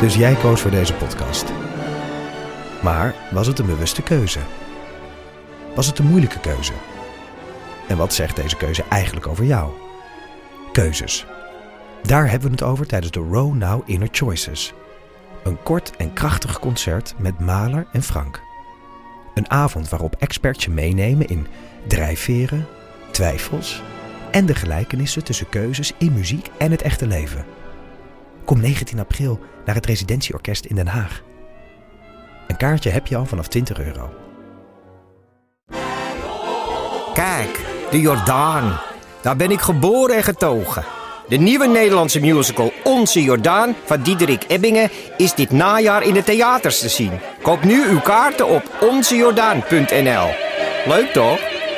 Dus jij koos voor deze podcast. Maar was het een bewuste keuze? Was het een moeilijke keuze? En wat zegt deze keuze eigenlijk over jou? Keuzes. Daar hebben we het over tijdens de Row Now Inner Choices. Een kort en krachtig concert met Mahler en Frank. Een avond waarop experts je meenemen in drijfveren, twijfels en de gelijkenissen tussen keuzes in muziek en het echte leven. Kom 19 april naar het Residentieorkest in Den Haag. Een kaartje heb je al vanaf €20. Kijk, de Jordaan. Daar ben ik geboren en getogen. De nieuwe Nederlandse musical Onze Jordaan van Diederik Ebbingen is dit najaar in de theaters te zien. Koop nu uw kaarten op onzejordaan.nl. Leuk toch?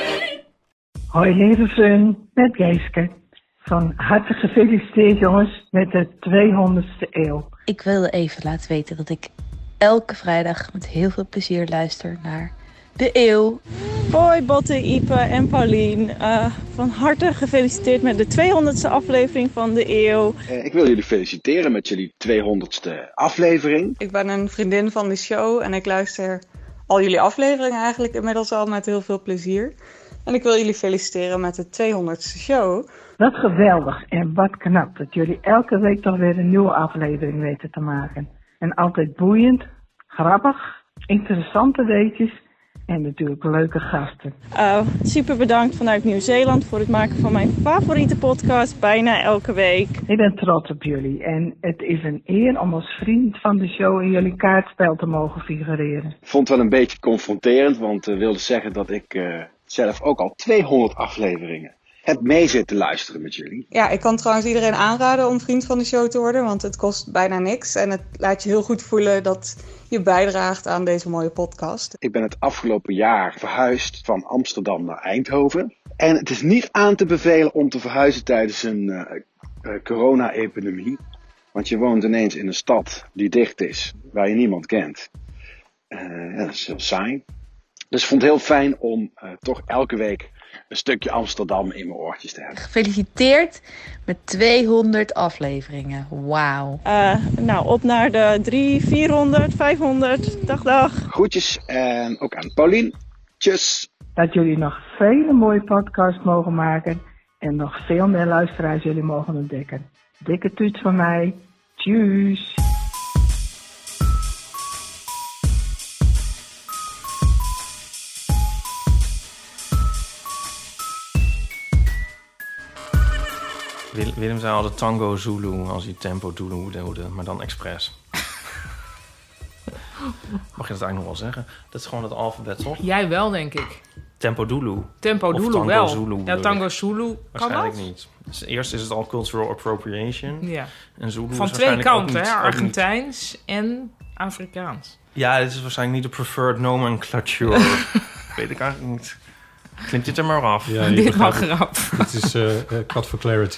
Hoi lieve vriend, met Geeske. Van harte gefeliciteerd jongens met de 200ste eeuw. Ik wilde even laten weten dat ik elke vrijdag met heel veel plezier luister naar De Eeuw. Hoi Botte, Ipe en Paulien. Van harte gefeliciteerd met de 200ste aflevering van De Eeuw. Ik wil jullie feliciteren met jullie 200ste aflevering. Ik ben een vriendin van de show en ik luister al jullie afleveringen eigenlijk inmiddels al met heel veel plezier. En ik wil jullie feliciteren met de 200ste show. Wat geweldig en wat knap dat jullie elke week toch weer een nieuwe aflevering weten te maken. En altijd boeiend, grappig, interessante weetjes en natuurlijk leuke gasten. Super bedankt vanuit Nieuw-Zeeland voor het maken van mijn favoriete podcast bijna elke week. Ik ben trots op jullie en het is een eer om als vriend van de show in jullie kaartspel te mogen figureren. Ik vond het wel een beetje confronterend, want het wilde zeggen dat ik zelf ook al 200 afleveringen heb mee zitten luisteren met jullie. Ja, ik kan trouwens iedereen aanraden om vriend van de show te worden, want het kost bijna niks. En het laat je heel goed voelen dat je bijdraagt aan deze mooie podcast. Ik ben het afgelopen jaar verhuisd van Amsterdam naar Eindhoven. En het is niet aan te bevelen om te verhuizen tijdens een corona-epidemie. Want je woont ineens in een stad die dicht is, waar je niemand kent. Dat is heel saai. Dus ik vond het heel fijn om toch elke week een stukje Amsterdam in mijn oortjes te hebben. Gefeliciteerd met 200 afleveringen. Wauw. Nou, op naar de 300, 400, 500. Dag. Groetjes en ook aan Paulien. Tjus. Dat jullie nog vele mooie podcasts mogen maken en nog veel meer luisteraars jullie mogen ontdekken. Dikke tuut van mij. Tjus. Willem zei altijd Tango Zulu als hij Tempo Zulu wilde, maar dan expres. Mag je dat eigenlijk nog wel zeggen? Dat is gewoon het alfabet, toch? Jij wel, denk ik. Tempo Zulu. Tempo Of Zulu Tango wel. Zulu, ja, Tango Zulu. Kan waarschijnlijk dat? niet. Dus eerst is het al cultural appropriation. Ja. En Zulu Van is twee kanten, ook hè? niet, Argentijns en Afrikaans. Ja, dit is waarschijnlijk niet de preferred nomenclature. Weet ik eigenlijk niet. Klinkt dit er maar af. Ja, Dit mag eraf. Dit is cut for clarity.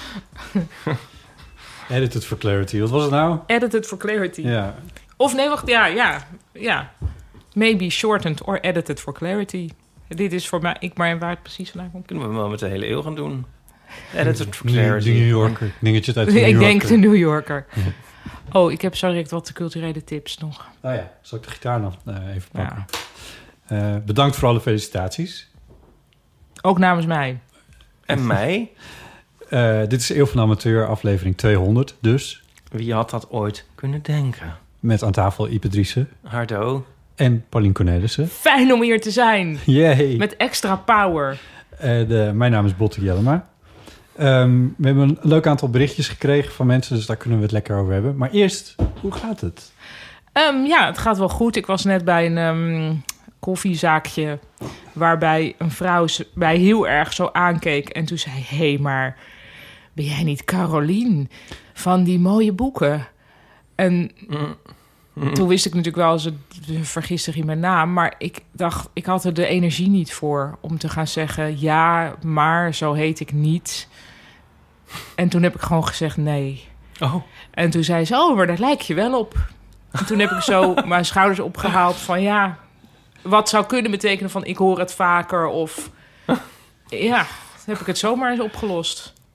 Edited for clarity. Wat was het nou? Edited for clarity. Ja. Of nee, wacht. Ja. Maybe shortened or edited for clarity. Dit is voor mij, maar waar het precies vandaan komt. Kunnen we wel met de hele eeuw gaan doen. Edited for clarity. De New Yorker. Dingetje uit de New Ik Yorker. denk de New Yorker. Oh, ik heb zo direct wat culturele tips nog. Oh ja, zal ik de gitaar nog even pakken? Ja. Bedankt voor alle felicitaties. Ook namens mij. En mij? Dit is Eeuw van de Amateur, aflevering 200 dus. Wie had dat ooit kunnen denken? Met aan tafel Ipe Driessen. Hardo. En Paulien Cornelissen. Fijn om hier te zijn. Yay. Met extra power. Mijn naam is Botte Jellema. We hebben een leuk aantal berichtjes gekregen van mensen, dus daar kunnen we het lekker over hebben. Maar eerst, hoe gaat het? Ja, het gaat wel goed. Ik was net bij een koffiezaakje waarbij een vrouw mij heel erg zo aankeek en toen zei: hé, maar ben jij niet Carolien van die mooie boeken? En toen wist ik natuurlijk wel, ze vergist zich in mijn naam, maar ik dacht, ik had er de energie niet voor om te gaan zeggen: ja, maar zo heet ik niet. En toen heb ik gewoon gezegd nee. Oh. En toen zei ze: oh, maar daar lijk je wel op. En toen heb ik zo mijn schouders opgehaald van ja, wat zou kunnen betekenen van ik hoor het vaker of ja, dan heb ik het zomaar eens opgelost.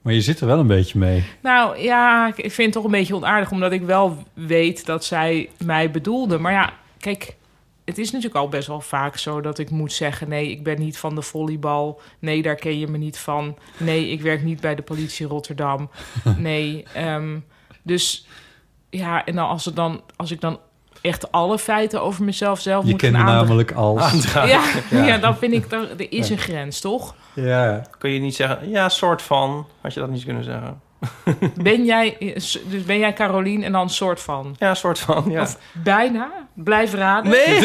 Maar je zit er wel een beetje mee. Nou ja, ik vind het toch een beetje onaardig... omdat ik wel weet dat zij mij bedoelde. Maar ja, kijk, het is natuurlijk al best wel vaak zo... dat ik moet zeggen... nee, ik ben niet van de volleybal. Nee, daar ken je me niet van. Nee, ik werk niet bij de politie Rotterdam. Nee, dus ja, en dan als ik dan echt alle feiten over mezelf zelf je moet kent me namelijk als... Ja, dan vind ik... Er is een grens, toch? Ja. Kun je niet zeggen, ja, soort van. Had je dat niet kunnen zeggen? Ben jij Carolien en dan soort van? Ja, soort van, ja. Of bijna? Blijf raden? Nee!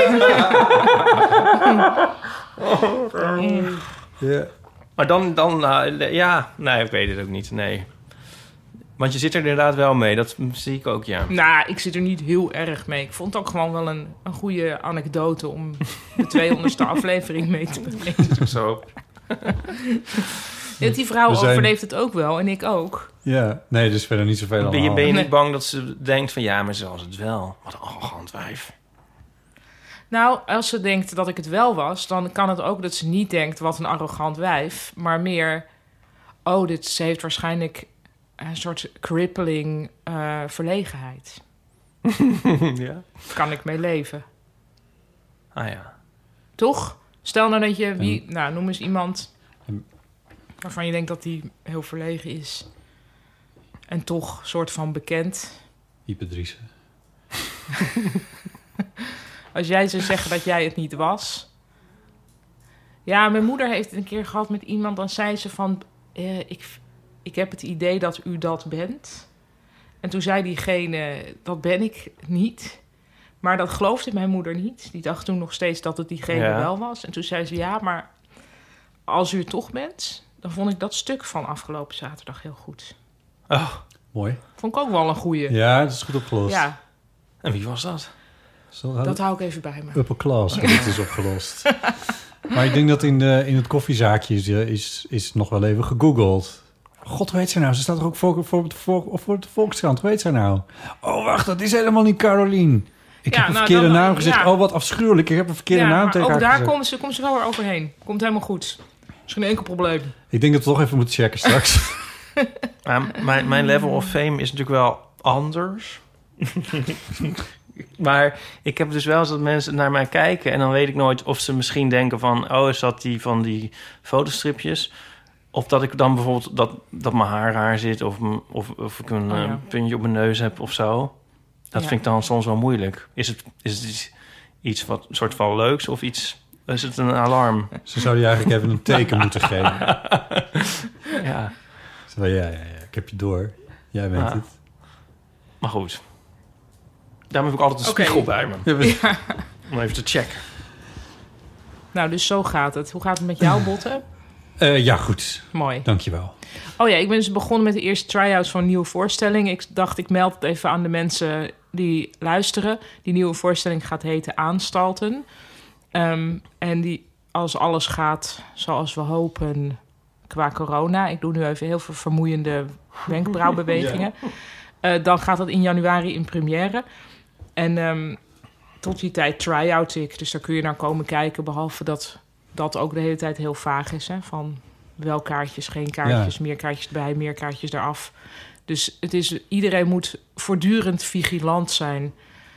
Ja. Maar dan ja, nee, ik weet het ook niet, nee. Want je zit er inderdaad wel mee, dat zie ik ook, ja. Nou, ik zit er niet heel erg mee. Ik vond het ook gewoon wel een goede anekdote... om de 200ste aflevering mee te brengen. Zo. Die vrouw overleeft het ook wel en ik ook. Ja, nee, dus verder niet zoveel aan. Ben je niet bang dat ze denkt van... ja, maar ze was het wel. Wat een arrogant wijf. Nou, als ze denkt dat ik het wel was... dan kan het ook dat ze niet denkt... wat een arrogant wijf, maar meer... ze heeft waarschijnlijk... een soort crippling verlegenheid. Ja? Kan ik mee leven. Ah ja. Toch? Stel nou dat je... noem eens iemand... waarvan je denkt dat die heel verlegen is. En toch soort van bekend. Ipe Driessen. Als jij zou zeggen dat jij het niet was. Ja, mijn moeder heeft het een keer gehad met iemand. Dan zei ze van... Ik heb het idee dat u dat bent. En toen zei diegene... Dat ben ik niet. Maar dat geloofde mijn moeder niet. Die dacht toen nog steeds dat het diegene wel was. En toen zei ze... Ja, maar als u het toch bent... dan vond ik dat stuk van afgelopen zaterdag heel goed. Oh, mooi. Vond ik ook wel een goeie. Ja, dat is goed opgelost. Ja. En wie was dat? Dat hou ik even bij me. Upper class, dit is opgelost. Maar ik denk dat in het koffiezaakje is nog wel even gegoogeld. God, hoe heet zij nou? Ze staat er ook voor de Volkskrant. Hoe heet zij nou? Oh, wacht, dat is helemaal niet Carolien. Ik heb een verkeerde naam gezegd. Ja. Oh, wat afschuwelijk. Ik heb een verkeerde naam tegen haar gezegd. Ook daar komt ze wel weer overheen. Komt helemaal goed. Is geen enkel probleem. Ik denk dat we toch even moeten checken straks. Mijn level of fame is natuurlijk wel anders. Maar ik heb dus wel eens dat mensen naar mij kijken... en dan weet ik nooit of ze misschien denken van... oh, is dat die van die fotostripjes? Of dat ik dan bijvoorbeeld dat mijn haar raar zit... of ik een puntje op mijn neus heb of zo. Dat vind ik dan soms wel moeilijk. Is het iets wat soort van leuks of iets... Is het een alarm? Ze zouden je eigenlijk even een teken moeten geven. Ja. Ja, ik heb je door. Jij weet het. Maar goed. Daarom heb ik altijd een spiegel bij me. Ja. Om even te checken. Nou, dus zo gaat het. Hoe gaat het met jou, Botte? Ja, goed. Mooi. Dankjewel. Oh ja, ik ben dus begonnen met de eerste try-outs van een nieuwe voorstelling. Ik dacht, ik meld het even aan de mensen die luisteren. Die nieuwe voorstelling gaat heten Aanstalten. En die, als alles gaat zoals we hopen qua corona... ik doe nu even heel veel vermoeiende wenkbrauwbewegingen... dan gaat dat in januari in première. En tot die tijd try-out ik. Dus daar kun je naar komen kijken... behalve dat dat ook de hele tijd heel vaag is. Hè? Van wel kaartjes, geen kaartjes, meer kaartjes erbij, meer kaartjes eraf. Dus iedereen moet voortdurend vigilant zijn...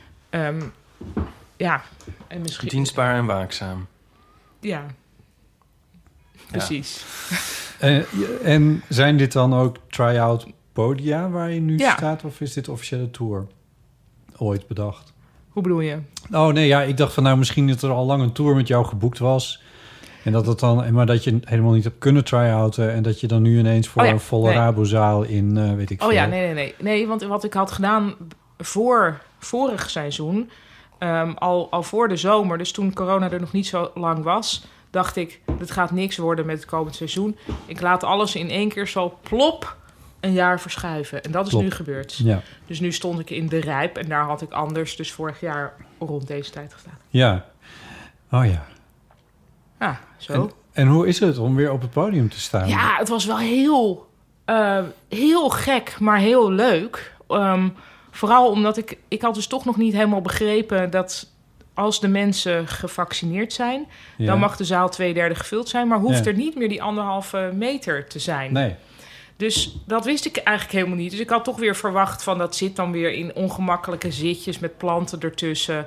Ja, en misschien... Dienstbaar en waakzaam. Ja, precies. En zijn dit dan ook try-out podia waar je nu staat? Of is dit officiële tour ooit bedacht? Hoe bedoel je? Oh nee, ja, ik dacht van misschien dat er al lang een tour met jou geboekt was. En dat het dan, maar dat je helemaal niet hebt kunnen try-outen. En dat je dan nu ineens voor een volle Rabozaal in, weet ik veel. Oh ja, nee, want wat ik had gedaan vorig seizoen... al voor de zomer, dus toen corona er nog niet zo lang was... dacht ik, dit gaat niks worden met het komend seizoen. Ik laat alles in één keer zo plop een jaar verschuiven. En dat is nu gebeurd. Ja. Dus nu stond ik in de Rijp en daar had ik anders... dus vorig jaar rond deze tijd gestaan. Ja. Oh ja. Ah, zo. En hoe is het om weer op het podium te staan? Ja, het was wel heel gek, maar heel leuk... Vooral omdat ik had dus toch nog niet helemaal begrepen... dat als de mensen gevaccineerd zijn... dan mag de zaal 2/3 gevuld zijn... maar hoeft er niet meer die 1,5 meter te zijn. Nee. Dus dat wist ik eigenlijk helemaal niet. Dus ik had toch weer verwacht van dat zit dan weer in ongemakkelijke zitjes met planten ertussen.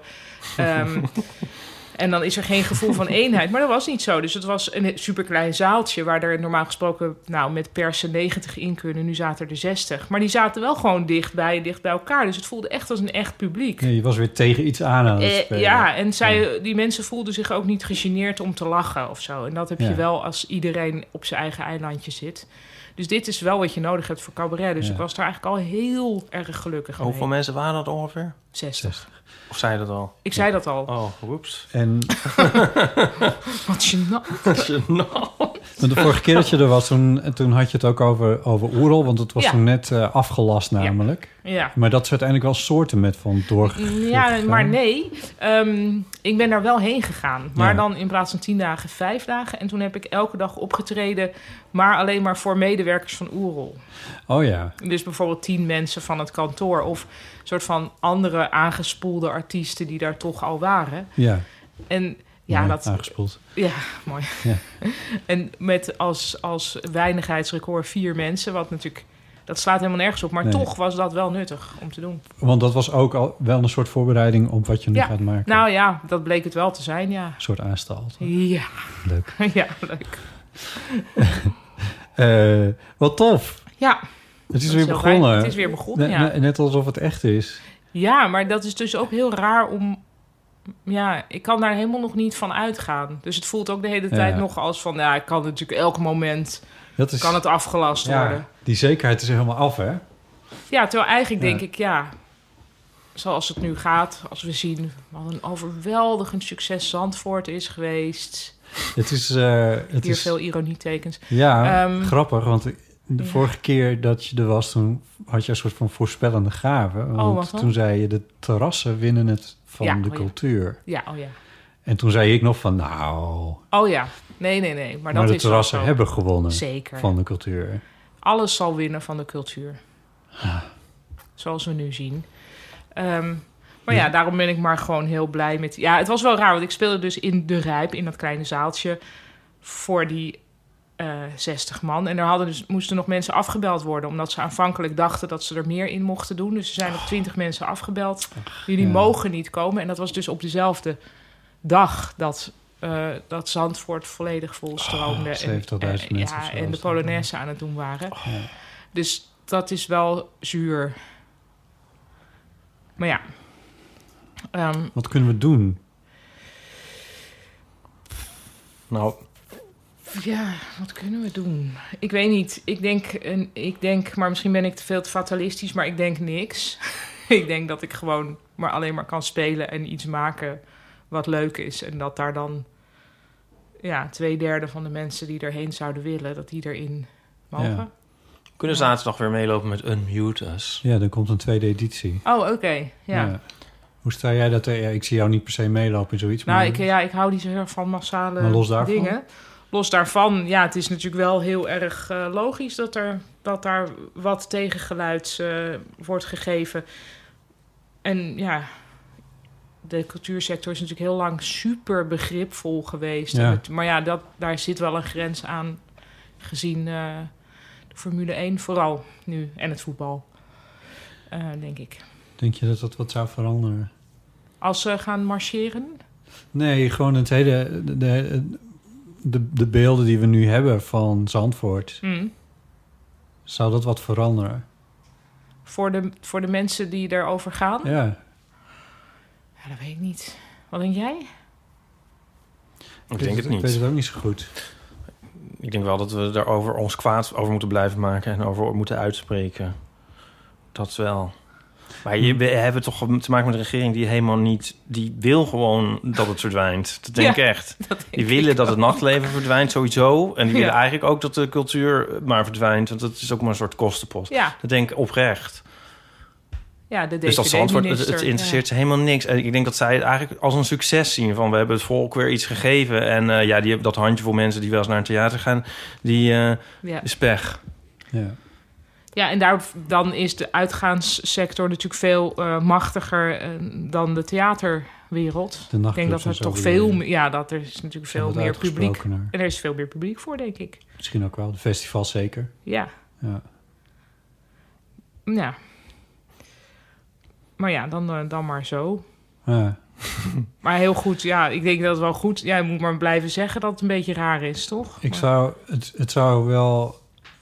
En dan is er geen gevoel van eenheid. Maar dat was niet zo. Dus het was een superklein zaaltje waar er normaal gesproken met persen 90 in kunnen. Nu zaten er 60. Maar die zaten wel gewoon dicht bij elkaar. Dus het voelde echt als een echt publiek. Ja, je was weer tegen iets aan het spelen. Ja, en die mensen voelden zich ook niet gegeneerd om te lachen of zo. En dat heb je wel als iedereen op zijn eigen eilandje zit. Dus dit is wel wat je nodig hebt voor cabaret. Dus ik was daar eigenlijk al heel erg gelukkig mee. Hoeveel mensen waren dat ongeveer? 60. Of zei je dat al? Ik zei dat al. Oh, oeps. En wat gênant. de vorige keer dat je er was, toen had je het ook over Oerol. Want het was toen net afgelast namelijk. Ja. Maar dat is uiteindelijk wel soorten met van doorgegaan. Ja, maar nee. Ik ben daar wel heen gegaan. Maar dan in plaats van 10 dagen, 5 dagen. En toen heb ik elke dag opgetreden. Maar alleen maar voor medewerkers van Oerol. Oh ja. Dus bijvoorbeeld 10 mensen van het kantoor. Of een soort van andere aangespoelde artiesten die daar toch al waren. Ja. En ja, dat aangespoeld. Ja, mooi. Ja. En met als weinigheidsrecord 4 mensen, wat natuurlijk dat slaat helemaal nergens op, maar toch was dat wel nuttig om te doen. Want dat was ook al wel een soort voorbereiding op wat je nu gaat maken. Nou ja, dat bleek het wel te zijn, ja. Een soort aanstalt. Ja. Leuk. Ja, leuk. Wat tof. Ja. Het is weer begonnen. Het is weer begonnen, ja. Net alsof het echt is. Ja, maar dat is dus ook heel raar om... Ja, ik kan daar helemaal nog niet van uitgaan. Dus het voelt ook de hele tijd nog als van... Ja, ik kan natuurlijk elk moment... kan het afgelast worden. Die zekerheid is helemaal af, hè? Ja, terwijl eigenlijk denk ik... zoals het nu gaat, als we zien... wat een overweldigend succes Zandvoort is geweest. Het is... Hier veel ironietekens. Ja, grappig, want... De vorige keer dat je er was, toen had je een soort van voorspellende gave. Want toen zei je, de terrassen winnen het van de cultuur. Ja, En toen zei ik nog van, nou... Oh ja, nee. Maar dat de is terrassen zo. hebben gewonnen. Zeker. Van de cultuur. Alles zal winnen van de cultuur. Zoals we nu zien. Maar ja, daarom ben ik maar gewoon heel blij met... Ja, het was wel raar, want ik speelde dus in De Rijp, in dat kleine zaaltje, voor die 60 man. En er moesten nog mensen afgebeld worden, omdat ze aanvankelijk dachten dat ze er meer in mochten doen. Dus er zijn nog 20 mensen afgebeld. Jullie mogen niet komen. En dat was dus op dezelfde dag dat Zandvoort volledig volstroomde. 70.000 mensen. En de Polonaise aan het doen waren. Dus dat is wel zuur. Maar ja. Wat kunnen we doen? Nou... Ja, wat kunnen we doen? Ik weet niet. Ik denk, maar misschien ben ik te fatalistisch, maar ik denk niks. Ik denk dat ik gewoon maar alleen maar kan spelen en iets maken wat leuk is. En dat daar dan 2/3 van de mensen die erheen zouden willen, dat die erin mogen. Ja. We kunnen zaterdag weer meelopen met Unmute Us. Ja, er komt een tweede editie. Oh, oké. Ja. Hoe sta jij dat? Ik zie jou niet per se meelopen in zoiets. Nou, ik hou niet zo heel erg van massale dingen. Los daarvan, het is natuurlijk wel heel erg logisch dat daar wat tegengeluid wordt gegeven. En de cultuursector is natuurlijk heel lang super begripvol geweest. Ja. Maar daar zit wel een grens aan, gezien de Formule 1 vooral nu en het voetbal, denk ik. Denk je dat wat zou veranderen? Als ze gaan marcheren? Nee, gewoon het hele... De beelden die we nu hebben van Zandvoort... Zou dat wat veranderen? Voor de mensen die erover gaan? Ja, dat weet ik niet. Wat denk jij? Ik denk het niet. Ik weet het ook niet zo goed. Ik denk wel dat we daarover ons kwaad over moeten blijven maken... en over moeten uitspreken. Dat wel. Maar we hebben toch te maken met een regering die helemaal niet... die wil gewoon dat het verdwijnt. Dat denk ik echt. Die willen dat het nachtleven verdwijnt sowieso. En die willen eigenlijk ook dat de cultuur maar verdwijnt. Want dat is ook maar een soort kostenpost. Ja. Dat denk ik oprecht. Ja, de dus dat Zandvoort, het interesseert ze helemaal niks. En ik denk dat zij het eigenlijk als een succes zien. Van we hebben het volk weer iets gegeven. En die hebben dat handjevol mensen die wel eens naar een theater gaan... die is pech. Ja. Ja, en dan is de uitgaanssector natuurlijk veel machtiger dan de theaterwereld. Ik denk dat er toch dat er is natuurlijk veel meer publiek. En er is veel meer publiek voor, denk ik. Misschien ook wel, de festivals zeker. Ja. Ja. Maar ja, dan maar zo. Ja. Maar heel goed, ja, ik denk dat het wel goed... Ja, je moet maar blijven zeggen dat het een beetje raar is, toch? Het zou wel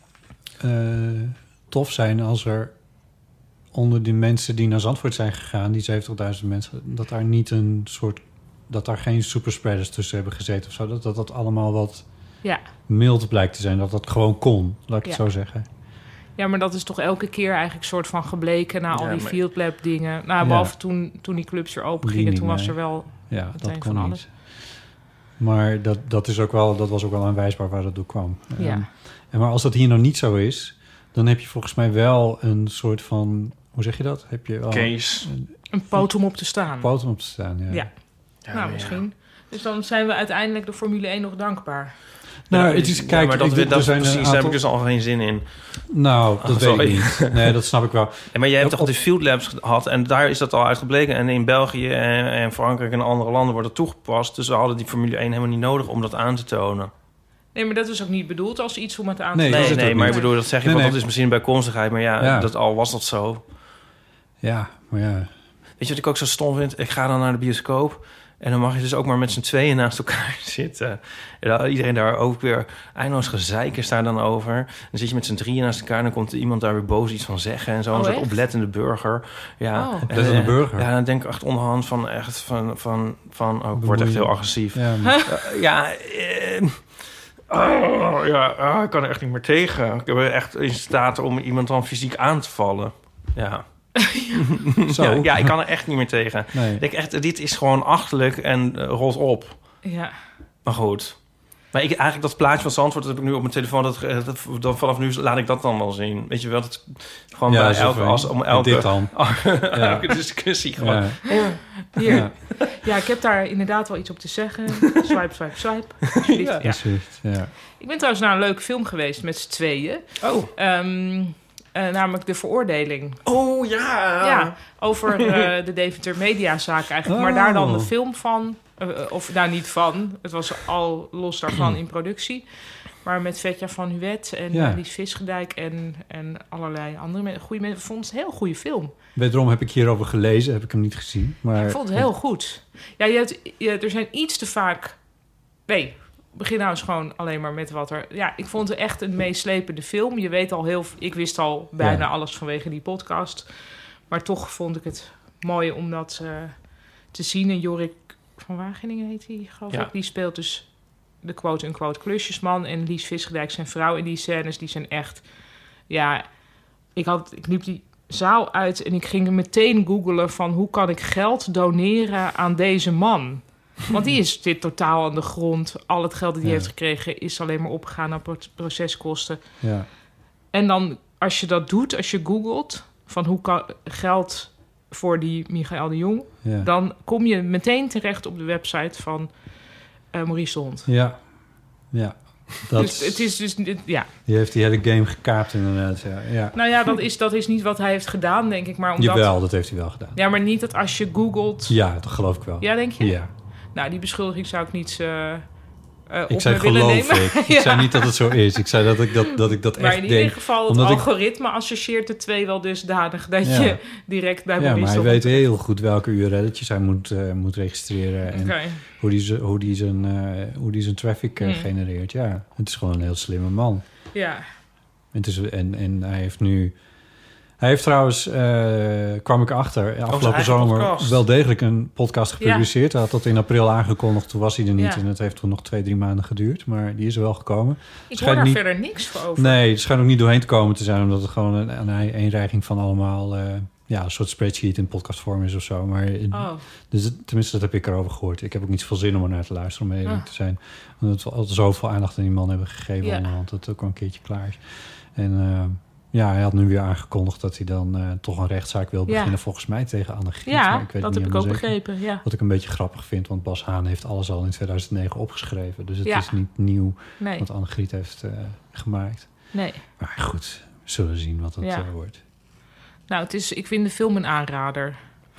tof zijn als er onder die mensen die naar Zandvoort zijn gegaan, die 70.000 mensen, dat daar geen superspreaders tussen hebben gezeten of zo. Dat allemaal wat mild blijkt te zijn. Dat gewoon kon, laat ik het zo zeggen. Ja, maar dat is toch elke keer eigenlijk soort van gebleken na al die Field Lab dingen. Nou, behalve toen die clubs weer open gingen, toen was er wel meteen van alles. Maar dat was ook wel aanwijsbaar waar dat door kwam. Maar als dat hier nou niet zo is, dan heb je volgens mij wel een soort van, hoe zeg je dat? Heb je wel case. Een poot om op te staan. Een poot om op te staan, ja. Nou, misschien. Dus dan zijn we uiteindelijk de Formule 1 nog dankbaar. Nou, het is, kijk, maar daar heb ik dus al geen zin in. Nou, dat weet ik niet. Nee, dat snap ik wel. Maar jij hebt toch de Field Labs gehad en daar is dat al uitgebleken. En in België en Frankrijk en andere landen wordt het toegepast. Dus we hadden die Formule 1 helemaal niet nodig om dat aan te tonen. Nee, maar dat is ook niet bedoeld als iets om het aan te tonen. Nee, maar ik bedoel, dat zeg je, want dat is misschien een bijkomstigheid. Maar dat al was dat zo. Ja, maar ja. Weet je wat ik ook zo stom vind? Ik ga dan naar de bioscoop en dan mag je dus ook maar met z'n tweeën naast elkaar zitten. En iedereen daar ook weer eindeloos gezeik is daar dan over. Dan zit je met z'n drieën naast elkaar en dan komt iemand daar weer boos iets van zeggen en zo. Een soort oplettende burger. Ja, oplettende burger. Ja, dan denk ik echt onderhand van echt ik word echt heel agressief. Ik kan er echt niet meer tegen. Ik ben echt in staat om iemand dan fysiek aan te vallen. Ja. Zo. Ja, ik kan er echt niet meer tegen. Nee. Ik denk echt, dit is gewoon achterlijk en rolt op. Ja. Maar goed. Maar eigenlijk dat plaatje van Zandvoort, dat heb ik nu op mijn telefoon. Dat vanaf nu laat ik dat dan wel zien. Weet je wel, dat gewoon bij elke discussie gewoon. Hier. Ja, ik heb daar inderdaad wel iets op te zeggen. Swipe, swipe, swipe. Ja. Ik ben trouwens naar een leuke film geweest met z'n tweeën. Namelijk De Veroordeling. Oh, ja! Ja, over de Deventer Mediazaak eigenlijk. Maar daar dan de film van. Of daar niet van. Het was al los daarvan in productie. Maar met Vetja van Huet en Lies Visgedijk en allerlei andere goede mensen. Ik vond het een heel goede film. Wederom heb ik hierover gelezen, heb ik hem niet gezien. Maar... Ik vond het heel goed. Ja, er zijn iets te vaak... Nee, begin nou eens gewoon alleen maar met wat er... Ja, ik vond het echt een meeslepende film. Je weet al heel... Ik wist al bijna alles vanwege die podcast. Maar toch vond ik het mooi om dat te zien. En Jorik van Wageningen heet hij, geloof ik. Die speelt dus de quote-unquote klusjesman. En Lies Visgedijk zijn vrouw. En die scènes, die zijn echt... Ja, ik liep die zaal uit en ik ging meteen googlen van... hoe kan ik geld doneren aan deze man? Want die zit totaal aan de grond. Al het geld dat hij heeft gekregen is alleen maar opgegaan naar proceskosten. Ja. En dan, als je dat doet, als je googelt... van hoe kan geld voor die Michael de Jong... dan kom je meteen terecht op de website van Maurice de Hond. Ja. Dus het is dus... Ja. Die heeft die hele game gekaapt inderdaad. Ja. Nou ja, dat is niet wat hij heeft gedaan, denk ik. Maar omdat... Jawel, dat heeft hij wel gedaan. Ja, maar niet dat als je googelt... Ja, dat geloof ik wel. Ja, denk je? Ja. Nou, die beschuldiging zou ik niet ik zei geloof ik. Ik zei niet dat het zo is. Ik zei dat ik dat maar echt denk. Maar in ieder geval, het algoritme associeert de twee wel dusdanig... dat je direct bij Maurice... Ja, maar hij weet heel goed welke URL'tjes hij moet registreren... en hoe die zijn traffic genereert. Ja, het is gewoon een heel slimme man. Ja. En hij heeft nu... Hij heeft trouwens, kwam ik achter, afgelopen zomer wel degelijk een podcast gepubliceerd. Hij had dat in april aangekondigd, toen was hij er niet. En het heeft toen nog 2-3 maanden geduurd, maar die is er wel gekomen. Ik hoor daar verder niks voor over. Nee, het schijnt ook niet doorheen te komen te zijn, omdat het gewoon een eenreiging van allemaal... een soort spreadsheet in podcastvorm is of zo. Maar dus tenminste, dat heb ik erover gehoord. Ik heb ook niet zoveel zin om er naar te luisteren, om eerlijk te zijn. Omdat we al zoveel aandacht aan die man hebben gegeven onderhand, dat het ook wel een keertje klaar is. En... hij had nu weer aangekondigd dat hij dan toch een rechtszaak wil beginnen... volgens mij tegen Anne Griet. Ja, maar ik weet dat niet heb ik ook begrepen. Ja. Wat ik een beetje grappig vind, want Bas Haan heeft alles al in 2009 opgeschreven. Dus het is niet nieuw wat Anne Griet heeft gemaakt. Nee. Maar goed, we zullen zien wat het wordt. Nou, ik vind de film een aanrader.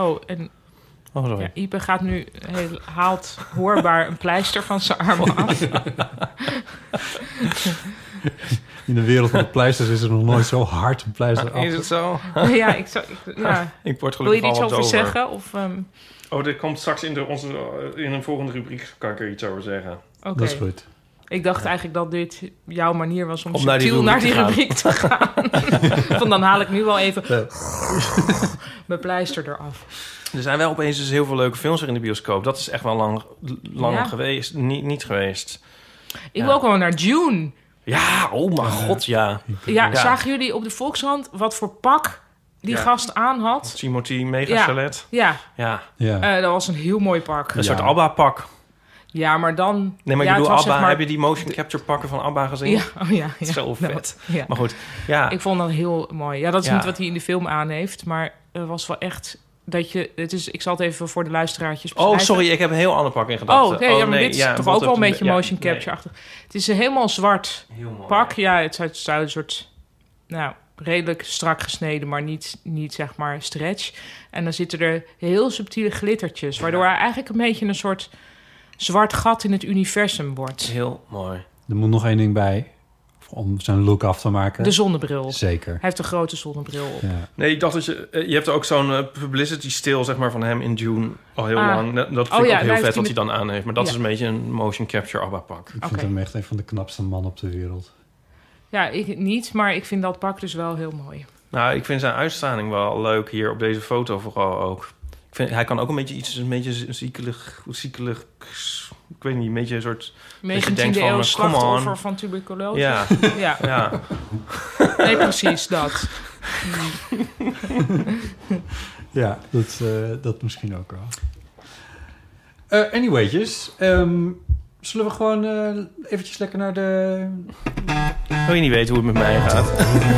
Ipe gaat nu haalt hoorbaar een pleister van zijn arm af. In de wereld van de pleisters is er nog nooit zo hard een pleister af. Is het zo? Ja, Ik word wil je gelukkig er iets al over wat zeggen? Of, dit komt straks in een volgende rubriek, kan ik er iets over zeggen. Oké. Dat is goed. Ik dacht eigenlijk dat dit jouw manier was om naar die subtiel naar die rubriek rubriek te gaan. Van dan haal ik nu wel even mijn pleister eraf. Er zijn wel opeens dus heel veel leuke films weer in de bioscoop. Dat is echt wel lang geweest. Niet geweest. Ik wil ook wel naar Dune. Ja, oh mijn god, ja. Ja, zagen jullie op de Volkskrant wat voor pak die gast aan had? Timothy Megachalet. Ja. Ja. Dat was een heel mooi pak. Een soort ABBA-pak. Ja, maar dan... Nee, maar ja, ik bedoel, ABBA, zeg maar... heb je die motion capture pakken van ABBA gezien? Ja. Zo vet. Ja. Maar goed, ja. Ik vond dat heel mooi. Ja, dat is niet wat hij in de film aan heeft, maar het was wel echt... Dat je, het is, ik zal het even voor de luisteraartjes beschrijven. Oh, sorry, ik heb een heel ander pak in gedachten. Ja, maar dit is toch ook wel een beetje motion capture-achtig. Het is een helemaal zwart pak. Ja, het zou een soort... Nou, redelijk strak gesneden, maar niet zeg maar stretch. En dan zitten er heel subtiele glittertjes, waardoor hij eigenlijk een beetje een soort zwart gat in het universum wordt. Heel mooi. Er moet nog één ding bij, om zijn look af te maken. De zonnebril. Zeker. Hij heeft een grote zonnebril op. Ja. Nee, ik dacht dat je hebt ook zo'n publicity still, zeg maar, van hem in Dune al heel lang. Dat vind ik ook heel vet wat hij dan aan heeft. Maar dat is een beetje een motion capture ABBA-pak. Ik vind hem echt een van de knapste mannen op de wereld. Ja, ik niet, maar ik vind dat pak dus wel heel mooi. Nou, ik vind zijn uitstraling wel leuk hier op deze foto vooral ook. Ik vind, hij kan ook een beetje ziekelig, ik weet niet, een beetje een soort... 19e eeuw slachtoffer van tuberculose. Ja. Ja. Nee, precies, dat. Ja, dat misschien ook wel. Anyway'tjes, zullen we gewoon eventjes lekker naar de... Wil je niet weten hoe het met mij gaat?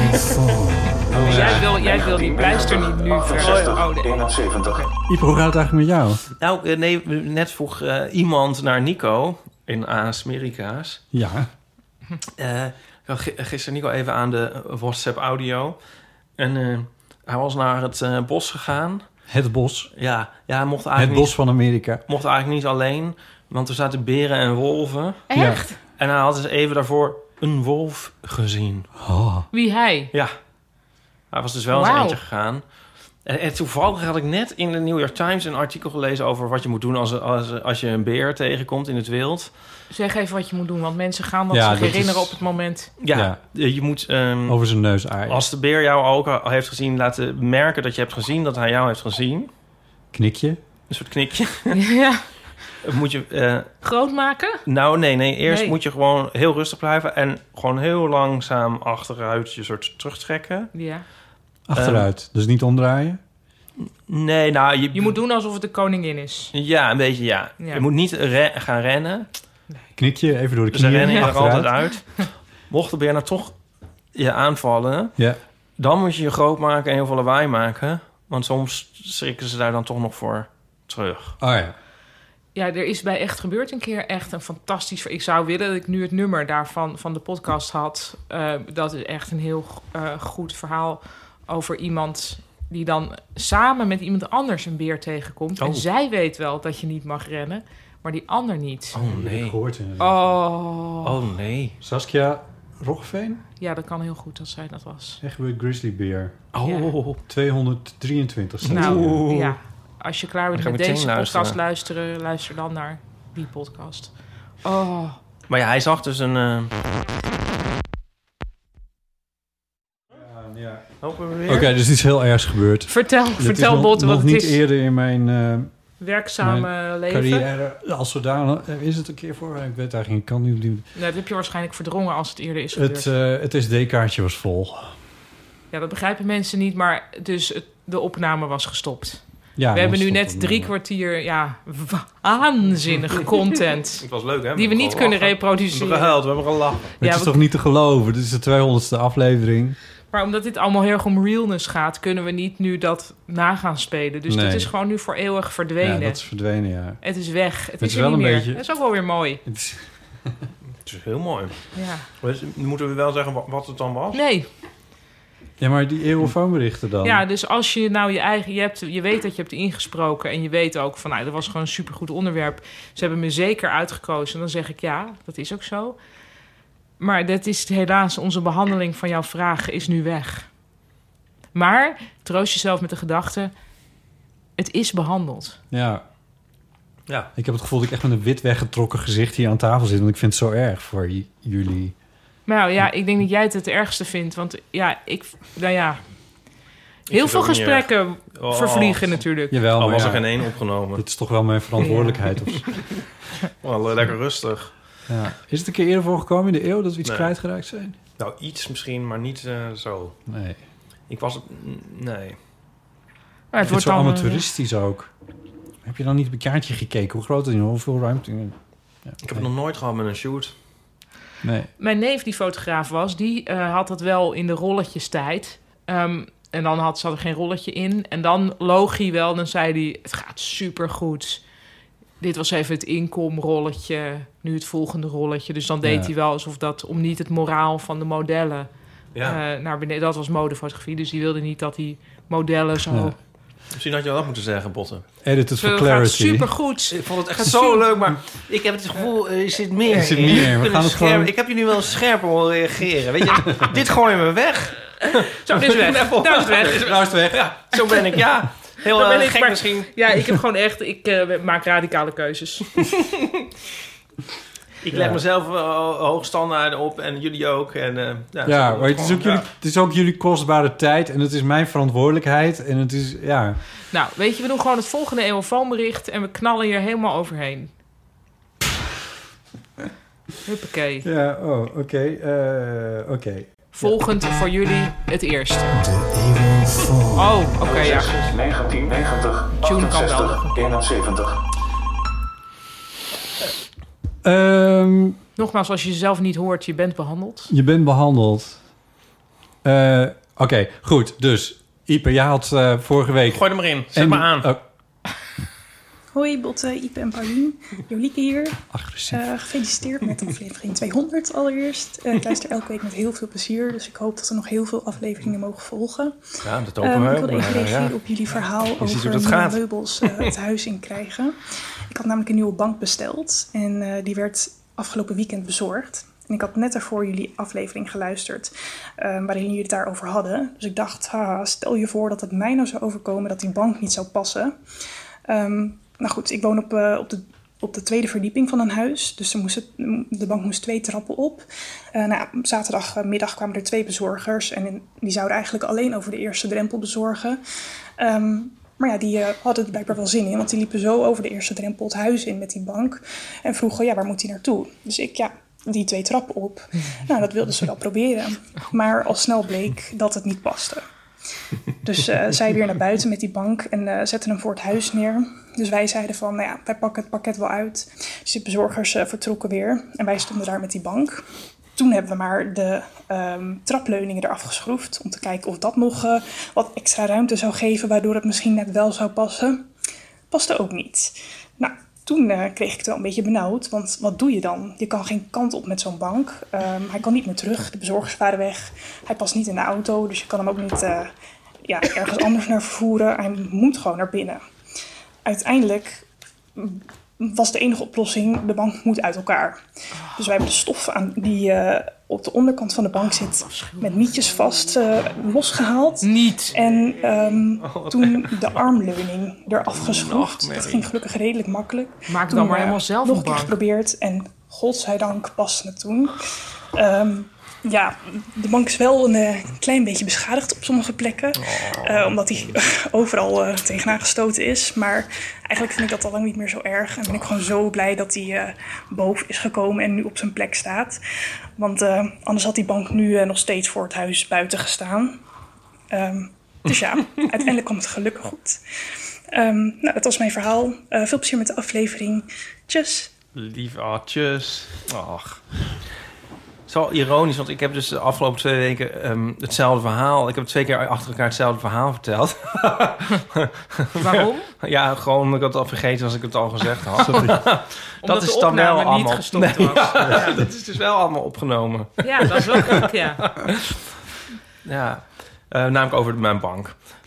Dus jij wil die pleister niet nu verder. 71. Ipe, hoe gaat het eigenlijk met jou? Nou, nee, net vroeg iemand naar Nico in Amerika's. Ja. Ik had gisteren Nico even aan de WhatsApp-audio. En hij was naar het bos gegaan. Het bos? Ja, hij mocht eigenlijk het bos van Amerika. Mocht eigenlijk niet alleen, want er zaten beren en wolven. Echt? Ja. En hij had dus even daarvoor een wolf gezien. Oh. Wie hij? Ja. Hij was dus wel eens eentje gegaan. En toevallig had ik net in de New York Times een artikel gelezen over wat je moet doen als je een beer tegenkomt in het wild. Zeg even wat je moet doen, want mensen gaan dat zich herinneren op het moment. Ja. Je moet... over zijn neus aaien. Als de beer jou ook al heeft gezien, laten merken dat je hebt gezien dat hij jou heeft gezien. Knikje? Een soort knikje. Ja. Moet je... groot maken? Nou, nee. Eerst moet je gewoon heel rustig blijven en gewoon heel langzaam achteruit je soort terugtrekken. Ja. Achteruit, dus niet omdraaien? Nee, nou... Je moet doen alsof het de koningin is. Ja, een beetje, ja. Je moet niet gaan rennen. Nee. Knikje, even door de knieën. knieën. Ze rennen er altijd uit. Mocht de beer nou toch je aanvallen... dan moet je je groot maken en heel veel lawaai maken. Want soms schrikken ze daar dan toch nog voor terug. Oh ja. Ja, er is bij Echt Gebeurd een keer echt een fantastisch... Ik zou willen dat ik nu het nummer daarvan van de podcast had. Dat is echt een heel goed verhaal over iemand... die dan samen met iemand anders een beer tegenkomt. Oh. En zij weet wel dat je niet mag rennen, maar die ander niet. Oh nee. Oh nee. Saskia Roggeveen? Ja, dat kan heel goed dat zij dat was. Echt weer grizzlybeer. Oh. Ja. 223. Nou, ja. Als je klaar bent met deze podcast luister dan naar die podcast. Oh. Maar ja, hij zag dus een... Ja. Oké, dus het is heel ergs gebeurd. Vertel Botte wat het is. Nog niet eerder in mijn... werkzame leven. Carrière als zodanig. Is het een keer voor? Ik weet eigenlijk niet. Ik kan niet. Nou, dat heb je waarschijnlijk verdrongen als het eerder is gebeurd. Het SD-kaartje was vol. Ja, dat begrijpen mensen niet, maar dus de opname was gestopt. Ja, we hebben nu net 3 kwartier waanzinnige content. Het was leuk, hè? Die we niet kunnen reproduceren. We hebben gehuild, we hebben gelachen. Het is toch niet te geloven? Dit is de 200ste aflevering. Maar omdat dit allemaal heel erg om realness gaat... kunnen we niet nu dat na gaan spelen. Dus dat is gewoon nu voor eeuwig verdwenen. Ja, dat is verdwenen, ja. Het is weg. Het is wel niet een meer. beetje... Het is ook wel weer mooi. Het is heel mooi. Ja. Moeten we wel zeggen wat het dan was? Nee. Ja, maar die eeuwenfoonberichten dan? Ja, dus als je nou je weet dat je hebt ingesproken... en je weet ook van, dat was gewoon een supergoed onderwerp. Ze hebben me zeker uitgekozen. Dan zeg ik ja, dat is ook zo. Maar dat is helaas, onze behandeling van jouw vraag is nu weg. Maar troost jezelf met de gedachte, het is behandeld. Ja. Ik heb het gevoel dat ik echt met een wit weggetrokken gezicht hier aan tafel zit. Want ik vind het zo erg voor jullie. Nou ja, ik denk dat jij het ergste vindt. Want ja, heel veel gesprekken vervliegen natuurlijk. Jawel, Al maar was er geen één opgenomen. Dit is toch wel mijn verantwoordelijkheid. Wel lekker rustig. Ja. Is het een keer eerder voorgekomen in de eeuw dat we iets kwijtgeraakt zijn? Nou, iets misschien, maar niet zo. Nee. Ik was het... Nee. Maar het wordt zo amateuristisch ook. Heb je dan niet op een kaartje gekeken? Hoe groot is het? Hoeveel ruimte? Ja, ik heb het nog nooit gehad met een shoot. Nee. Mijn neef die fotograaf was, die had het wel in de rolletjes tijd. En dan zat er geen rolletje in. En dan loog hij wel, dan zei hij, het gaat supergoed. Dit was even het inkomrolletje, nu het volgende rolletje. Dus dan deed hij wel alsof dat, om niet het moraal van de modellen naar beneden. Dat was modefotografie, dus hij wilde niet dat die modellen zo... Ja. Misschien had je wel dat moeten zeggen, Botten. Edited for clarity. Supergoed. Ik vond het echt zo leuk, maar ik heb het gevoel, er zit meer in. We gaan het gewoon... Ik heb jullie wel scherper horen reageren. Weet je, dit gooien we weg. Zo, dit is weg. Nou is het weg. Nou is het weg. Ja, zo ben ik, ja. Heel gek maar, misschien. Ja, ik heb gewoon echt... Ik maak radicale keuzes. Ik leg mezelf hoogstandaarden op en jullie ook. En, maar het is ook jullie kostbare tijd en het is mijn verantwoordelijkheid. En het is, Nou, weet je, we doen gewoon het volgende eeuwenfoonbericht en we knallen hier helemaal overheen. Huppakee. Ja, oké. Volgend voor jullie het eerste. Oké, ja. 1990, Tune kan wel. 71. Nogmaals, als je jezelf niet hoort, je bent behandeld. Je bent behandeld. Oké, goed. Dus, Ipe, jij had vorige week... Gooi er maar in. Zet maar aan. Hoi Botte, Ipe en Paulien. Jolieke hier. Agressief. Gefeliciteerd met aflevering 200 allereerst. Ik luister elke week met heel veel plezier. Dus ik hoop dat er nog heel veel afleveringen mogen volgen. Ja, dat hopen we. Ik wilde even reageren op jullie verhaal over nieuwe meubels het huis in krijgen. Ik had namelijk een nieuwe bank besteld. En die werd afgelopen weekend bezorgd. En ik had net daarvoor jullie aflevering geluisterd waarin jullie het daarover hadden. Dus ik dacht, stel je voor dat het mij nou zou overkomen dat die bank niet zou passen. Nou goed, ik woon op de tweede verdieping van een huis. Dus de bank moest 2 trappen op. Zaterdagmiddag kwamen er 2 bezorgers. En die zouden eigenlijk alleen over de eerste drempel bezorgen. Maar ja, die hadden er blijkbaar wel zin in. Want die liepen zo over de eerste drempel het huis in met die bank. En vroegen, waar moet die naartoe? Dus ik, die 2 trappen op. Nou, dat wilden ze wel proberen. Maar al snel bleek dat het niet paste. Dus zij weer naar buiten met die bank en zetten hem voor het huis neer. Dus wij zeiden van, wij pakken het pakket wel uit. Dus de bezorgers vertrokken weer en wij stonden daar met die bank. Toen hebben we maar de trapleuningen eraf geschroefd om te kijken of dat nog wat extra ruimte zou geven, waardoor het misschien net wel zou passen. Paste ook niet. Nou, toen kreeg ik het wel een beetje benauwd, want wat doe je dan? Je kan geen kant op met zo'n bank. Hij kan niet meer terug, de bezorgers waren weg. Hij past niet in de auto, dus je kan hem ook niet ergens anders naar vervoeren. Hij moet gewoon naar binnen. Uiteindelijk was de enige oplossing, de bank moet uit elkaar. Dus wij hebben de stof die op de onderkant van de bank zit met nietjes vast losgehaald. Niet. En toen de armleuning eraf geschroefd. Dat ging gelukkig redelijk makkelijk. Maak dan maar helemaal zelf nog een bank. geprobeerd en godzijdank paste het toen. De bank is wel een klein beetje beschadigd op sommige plekken. Omdat hij overal tegenaan gestoten is. Maar eigenlijk vind ik dat al lang niet meer zo erg. En ben ik gewoon zo blij dat hij boven is gekomen en nu op zijn plek staat. Want anders had die bank nu nog steeds voor het huis buiten gestaan. Dus uiteindelijk kwam het gelukkig goed. Dat was mijn verhaal. Veel plezier met de aflevering. Tjus. Lief, tjus. Ach. Het is wel ironisch, want ik heb dus de afgelopen 2 weken hetzelfde verhaal. Ik heb 2 keer achter elkaar hetzelfde verhaal verteld. Waarom? Ja, gewoon omdat ik het al vergeten als ik het al gezegd had. Dat is dan wel allemaal niet gestopt was. Ja, dat is dus wel allemaal opgenomen. Ja, dat is wel goed, ja. Ja, namelijk over mijn bank.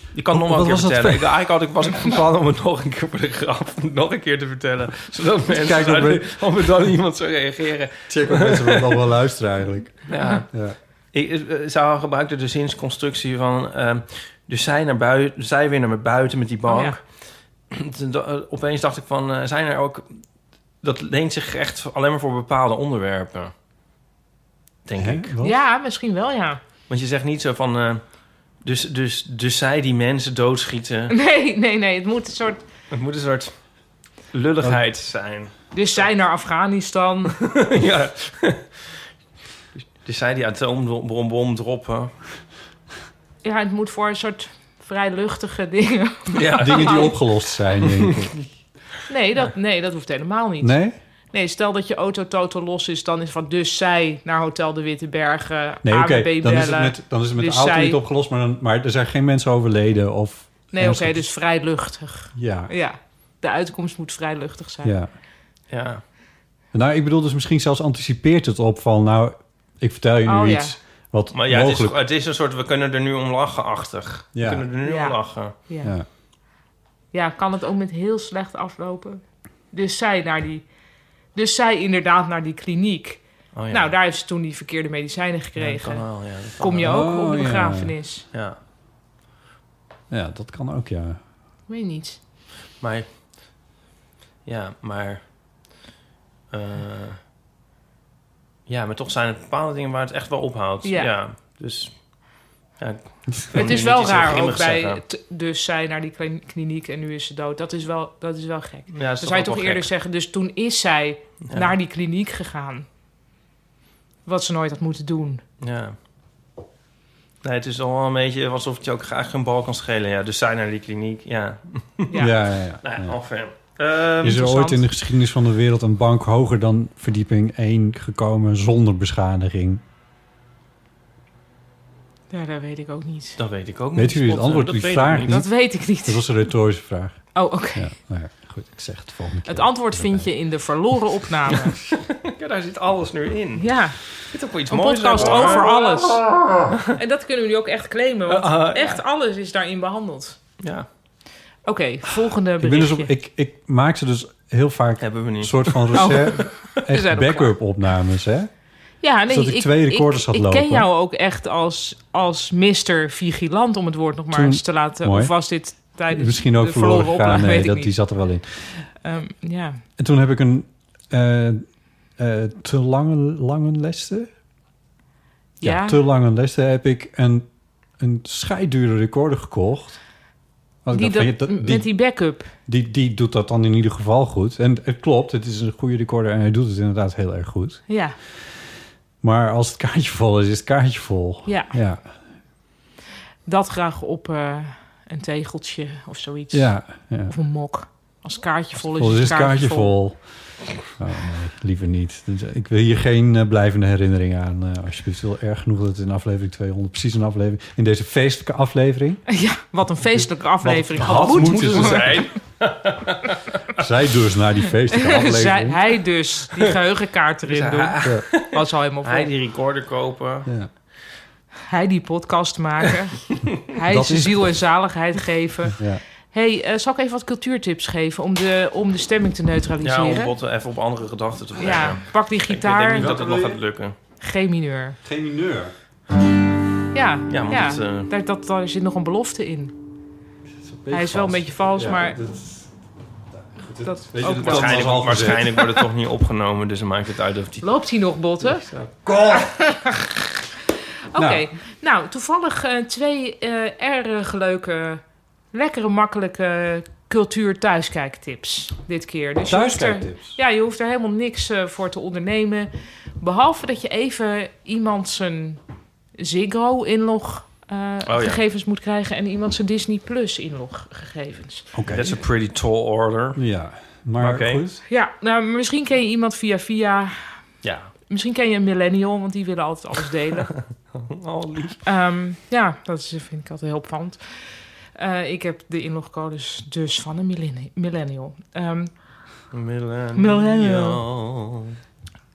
Je kan nog wel een keer vertellen. Eigenlijk was ik van plan om het nog een keer voor de grap nog een keer te vertellen. Zodat mensen of er dan iemand zou reageren. Check of mensen wel wel luisteren eigenlijk. Ja. Ik gebruikte de zinsconstructie van... dus zij weer naar buiten met die bank. Opeens dacht ik van... zijn er ook... Dat leent zich echt alleen maar voor bepaalde onderwerpen. Denk ik. Wat? Ja, misschien wel, ja. Want je zegt niet zo van... Dus zij die mensen doodschieten... Nee. Het moet een soort lulligheid zijn. Dus zij naar Afghanistan. Ja. Dus zij die atoombom droppen. Ja, het moet voor een soort vrij luchtige dingen. Ja, dingen die opgelost zijn, denk ik. Nee, dat hoeft helemaal niet. Nee, stel dat je auto totaal los is, dan is van dus zij naar Hotel de Witte Bergen, AWB bellen. Dan is het met de auto niet opgelost, maar er zijn geen mensen overleden of... Nee, dus vrij luchtig. Ja. De uitkomst moet vrij luchtig zijn. Ja. Nou, ik bedoel dus misschien zelfs anticipeert het op van... Nou, ik vertel je nu iets wat maar ja, mogelijk... het is een soort, we kunnen er nu om lachen-achtig. Ja. We kunnen er nu om lachen. Ja, kan het ook met heel slecht aflopen? Dus zij inderdaad naar die kliniek. Oh, ja. Nou, daar heeft ze toen die verkeerde medicijnen gekregen. Ja, dat kan wel, Kom je ook op de begrafenis? Ja, dat kan ook, ja. Ik weet niet. Maar toch zijn het bepaalde dingen waar het echt wel ophoudt. Ja. Dus... Ja, het is wel raar ook bij... Dus zij naar die kliniek en nu is ze dood. Dat is wel gek. Ja, dan zou je toch eerder zeggen... Dus toen is zij naar die kliniek gegaan. Wat ze nooit had moeten doen. Ja. Nee, het is al wel een beetje alsof het je ook graag een bal kan schelen. Ja, dus zij naar die kliniek, ja. Is er ooit in de geschiedenis van de wereld een bank hoger dan verdieping 1 gekomen zonder beschadiging? Ja, dat weet ik ook niet. Dat weet ik ook niet. Weet jullie het antwoord op die vraag niet? Dat weet ik niet. Dat was een retorische vraag. Oh, oké. Ja, nou ja, goed, ik zeg het volgende keer. Het antwoord vind je in de verloren opname. Ja, daar zit alles nu in. Ja. Dit ook wel iets een moois podcast over alles. En dat kunnen we nu ook echt claimen. Want echt alles is daarin behandeld. Ja. Oké, volgende berichtje. Ik maak ze dus heel vaak een soort van echt backup opnames, hè? Ja, nee, ik 2 recorders had lopen. Ik ken jou ook echt als Mr. Vigilant, om het woord nog maar eens te laten. Mooi. Of was dit tijdens misschien ook de verloren gegaan? Nee, die zat er wel in. Ja. En toen heb ik een te lange lessen. Ja, te lange lessen heb ik een scheidure recorder gekocht. Met die backup. Die doet dat dan in ieder geval goed. En het klopt, het is een goede recorder en hij doet het inderdaad heel erg goed. Ja. Maar als het kaartje vol is het kaartje vol. Ja. Dat graag op een tegeltje of zoiets. Ja. Of een mok. Als het kaartje vol is het kaartje vol. Oh, nee, liever niet. Ik wil hier geen blijvende herinnering aan. Alsjeblieft, wel erg genoeg dat het in aflevering 200... precies een aflevering... in deze feestelijke aflevering... Ja, wat een feestelijke aflevering had moeten ze zijn. Zij dus naar die feestelijke aflevering. Hij dus die geheugenkaart erin doen. Was al helemaal vol. Hij die recorder kopen. Ja. Hij die podcast maken. Hij zijn ziel en zaligheid geven. Ja. Hey, zal ik even wat cultuurtips geven om de stemming te neutraliseren? Ja, om Botte even op andere gedachten te brengen. Ja, pak die gitaar. Ik denk niet dat het nog gaat lukken. G-mineur. G-mineur? Ja, daar zit nog een belofte in. Hij is wel een beetje vals, maar... Waarschijnlijk wordt het toch niet opgenomen, dus dan maakt het uit of die... Loopt hij nog, Botte? Kom! Oké, nou, toevallig 2 erg leuke... lekkere, makkelijke cultuur thuiskijktips dit keer. Dus thuiskijktips? Je hoeft er helemaal niks voor te ondernemen. Behalve dat je even iemand zijn Ziggo-inlog gegevens moet krijgen... en iemand zijn Disney Plus inloggegevens. Oké. That's a pretty tall order. Ja, maar goed. Ja, nou, misschien ken je iemand via... Ja. Misschien ken je een millennial, want die willen altijd alles delen. Lief. Dat vind ik altijd heel opvallend. Ik heb de inlogcodes dus van een millennial. Millennial.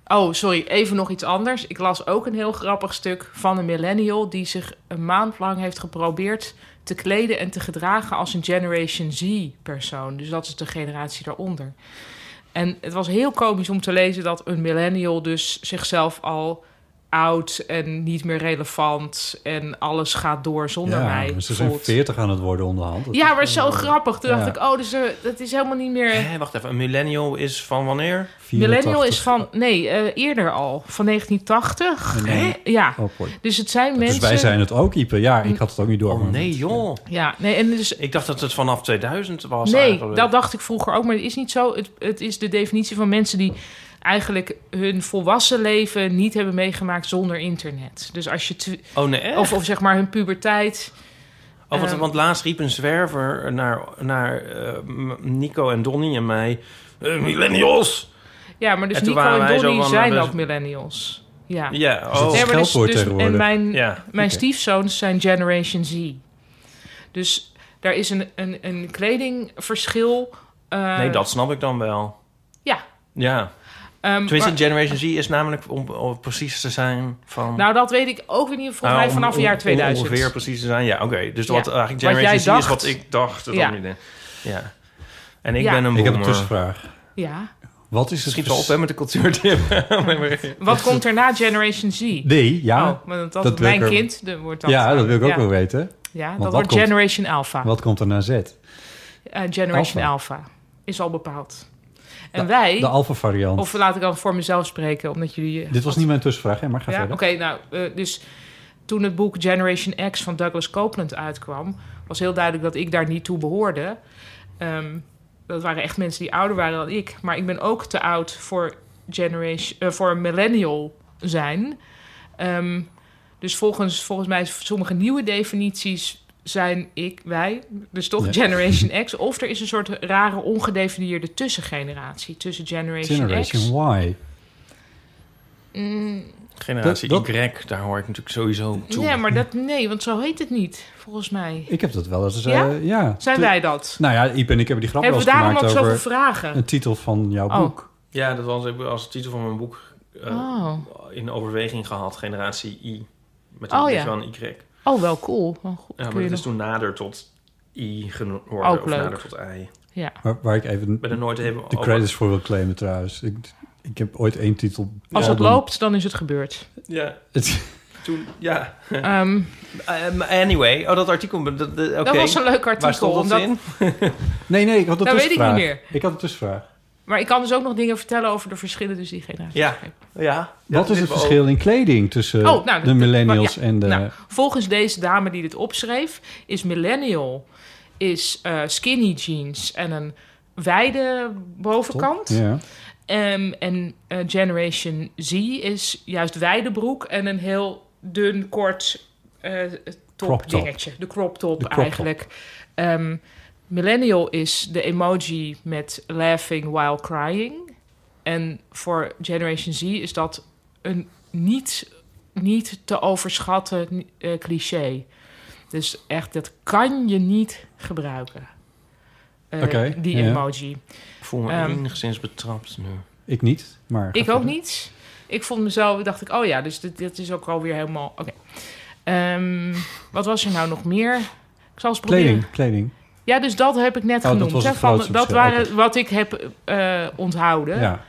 Oh, sorry, even nog iets anders. Ik las ook een heel grappig stuk van een millennial die zich een maand lang heeft geprobeerd te kleden en te gedragen als een Generation Z-persoon. Dus dat is de generatie daaronder. En het was heel komisch om te lezen dat een millennial dus zichzelf al oud en niet meer relevant en alles gaat door zonder mij. Ja, ze zijn 40 aan het worden onderhand. Ja, maar zo grappig. Toen dacht ik, dus dat is helemaal niet meer... Wacht even, een millennial is van wanneer? 84. Millennial is van... Nee, eerder al. Van 1980. Ja. Dus het zijn mensen... Dus wij zijn het ook, Ipe. Ja, ik had het ook niet door. Oh nee, joh. Ja, nee, en dus... Ik dacht dat het vanaf 2000 was. Nee, eigenlijk. dat dacht ik vroeger ook. Maar het is niet zo. Het is de definitie van mensen die eigenlijk hun volwassen leven niet hebben meegemaakt zonder internet. Dus als je... Of zeg maar hun puberteit... Want laatst riep een zwerver naar Nico en Donnie en mij... millennials! Ja, maar dus Nico en Donnie zijn ook millennials. Ja. Ja, nee, maar en mijn stiefzoons zijn Generation Z. Dus daar is een kledingverschil. Nee, dat snap ik dan wel. Ja. Ja. Tenminste, Generation Z is namelijk, om precies te zijn, van... Nou, dat weet ik ook weer niet, volgens mij vanaf het jaar 2000. Ongeveer precies te zijn, ja, oké. Dus wat eigenlijk Generation Z is wat ik dacht. Ja. En ik ben een boomer. Ik heb een tussenvraag. Ja. Wat is het... Schiet wel op, hè, met de cultuurtip. Wat komt er na Generation Z? Nee, ja. Oh, maar dat mijn kind, dat wordt dat... Ja, dat wil ik ook wel weten. Ja, dat wordt Generation Alpha. Wat komt er na Z? Generation Alpha is al bepaald. En wij... De alpha-variant. Of laat ik dan voor mezelf spreken, omdat jullie... Dit was niet mijn tussenvraag, hè, maar ga verder. Oké, nou, dus toen het boek Generation X van Douglas Copeland uitkwam... was heel duidelijk dat ik daar niet toe behoorde. Dat waren echt mensen die ouder waren dan ik. Maar ik ben ook te oud voor voor millennial zijn. Dus volgens mij sommige nieuwe definities... zijn wij, dus toch Generation X... of er is een soort rare ongedefinieerde tussengeneratie... tussen Generation X... Y. Generatie Y, daar hoor ik natuurlijk sowieso toe. Ja, maar want zo heet het niet, volgens mij. Ik heb dat wel eens... Ja? Zijn wij dat? Nou ja, Ipe en ik hebben die grap wel eens gemaakt over... Hebben we daarom ook zoveel vragen? Een titel van jouw boek. Ja, dat was als titel van mijn boek in overweging gehad. Generatie Y. Met een Y. Oh, wel cool. Ja, maar het is toen nader tot I geworden. Of nader tot I. Ja. Waar ik even de credits voor wil claimen trouwens. Ik heb ooit 1 titel... Als het loopt, dan is het gebeurd. Ja. Toen, ja. Anyway, dat artikel... Dat was een leuk artikel. Waar stond dat in? Nee, ik had een tussenvraag. Dat weet ik niet meer. Ik had een tussenvraag. Maar ik kan dus ook nog dingen vertellen over de verschillen tussen die generaties. Ja. Wat is het verschil in kleding tussen de millennials en de... Nou, volgens deze dame die dit opschreef... is millennial skinny jeans en een wijde bovenkant. Ja. En Generation Z is juist wijde broek en een heel dun, kort topdingetje. De crop top eigenlijk. Millennial is de emoji met laughing while crying. En voor Generation Z is dat een niet te overschatten cliché. Dus echt, dat kan je niet gebruiken. Die emoji. Ik voel me enigszins betrapt nu. Ik niet, maar... Ik ook niet. Ik vond mezelf, dacht ik, dus dit is ook alweer helemaal... Oké. Wat was er nou nog meer? Ik zal eens proberen. Kleding. Ja, dus dat heb ik net genoemd. Dat waren wat ik heb onthouden. Ja.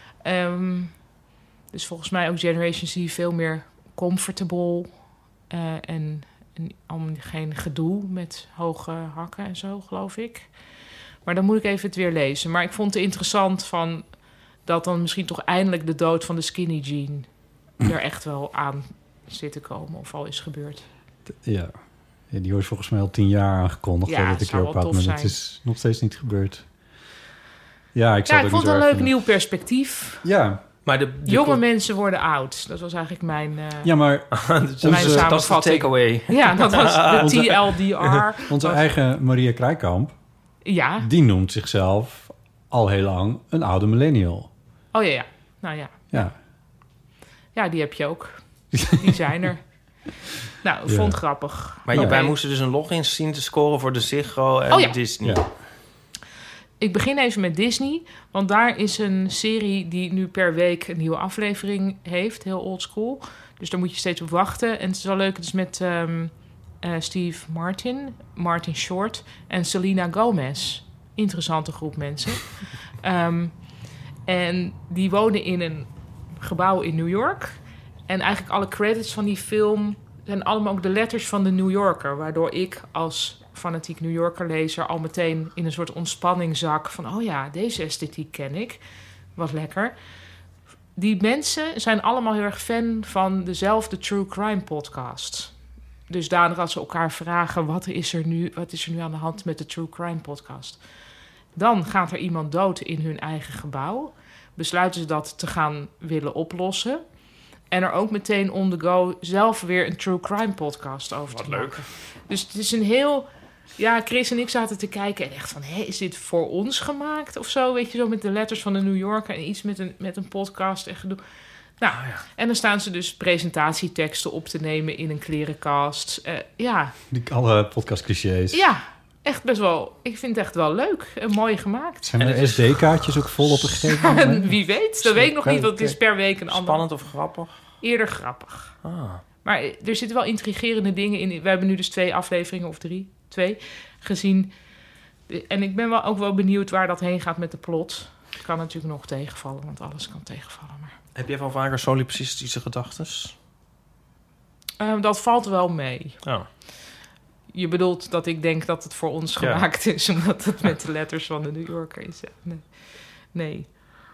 Dus volgens mij ook Generation Z veel meer comfortable. En geen gedoe met hoge hakken en zo, geloof ik. Maar dan moet ik even het weer lezen. Maar ik vond het interessant dat dan misschien toch eindelijk de dood van de skinny jean er echt wel aan zit te komen of al is gebeurd. Ja, die wordt volgens mij al 10 jaar aangekondigd dat het een keer op had, maar het is nog steeds niet gebeurd. Ja, ik vond het een leuk nieuw perspectief. Ja. Maar jonge mensen worden oud. Dat was eigenlijk mijn maar mijn samenvatting. Dat is de takeaway. Ja, dat was de TLDR. Onze eigen Maria Krijkamp, die noemt zichzelf al heel lang een oude millennial. Oh ja. Nou ja. Ja, die heb je ook. Die zijn er. Nou, ik vond het grappig. Maar wij moesten dus een login zien te scoren voor de Ziggo en Disney. Ik begin even met Disney, want daar is een serie die nu per week een nieuwe aflevering heeft. Heel old school. Dus daar moet je steeds op wachten. En het is wel leuk, het is met Steve Martin Short en Selena Gomez. Interessante groep mensen. En die wonen in een gebouw in New York. En eigenlijk alle credits van die film zijn allemaal ook de letters van de New Yorker. Waardoor ik als fanatiek New Yorker lezer al meteen in een soort ontspanning zak van... oh ja, deze esthetiek ken ik. Wat lekker. Die mensen zijn allemaal heel erg fan van dezelfde true crime podcast. Dus daarna als ze elkaar vragen... wat is er nu aan de hand met de true crime podcast? Dan gaat er iemand dood in hun eigen gebouw. Besluiten ze dat te gaan willen oplossen. En er ook meteen on the go zelf weer een true crime podcast over te maken. Wat leuk. Dus het is een heel... Ja, Chris en ik zaten te kijken en echt van... is dit voor ons gemaakt of zo? Weet je, zo met de letters van de New Yorker... en iets met een podcast en gedoe. Nou, en dan staan ze dus presentatieteksten op te nemen... in een klerenkast. Alle podcast-clichés. Ja, echt best wel... Ik vind het echt wel leuk en mooi gemaakt. Zijn er SD-kaartjes ook vol op een gegeven moment? Wie weet, dat weet ik nog niet, want het is per week een ander... Spannend of grappig? Eerder grappig. Ah. Maar er zitten wel intrigerende dingen in. We hebben nu dus 2 afleveringen of 2 gezien. En ik ben ook wel benieuwd waar dat heen gaat met de plot. Het kan natuurlijk nog tegenvallen, want alles kan tegenvallen. Maar... Heb jij van vaker solipsistische gedachtes? Dat valt wel mee. Oh. Je bedoelt dat ik denk dat het voor ons gemaakt is... omdat het met de letters van de New Yorker is. Nee.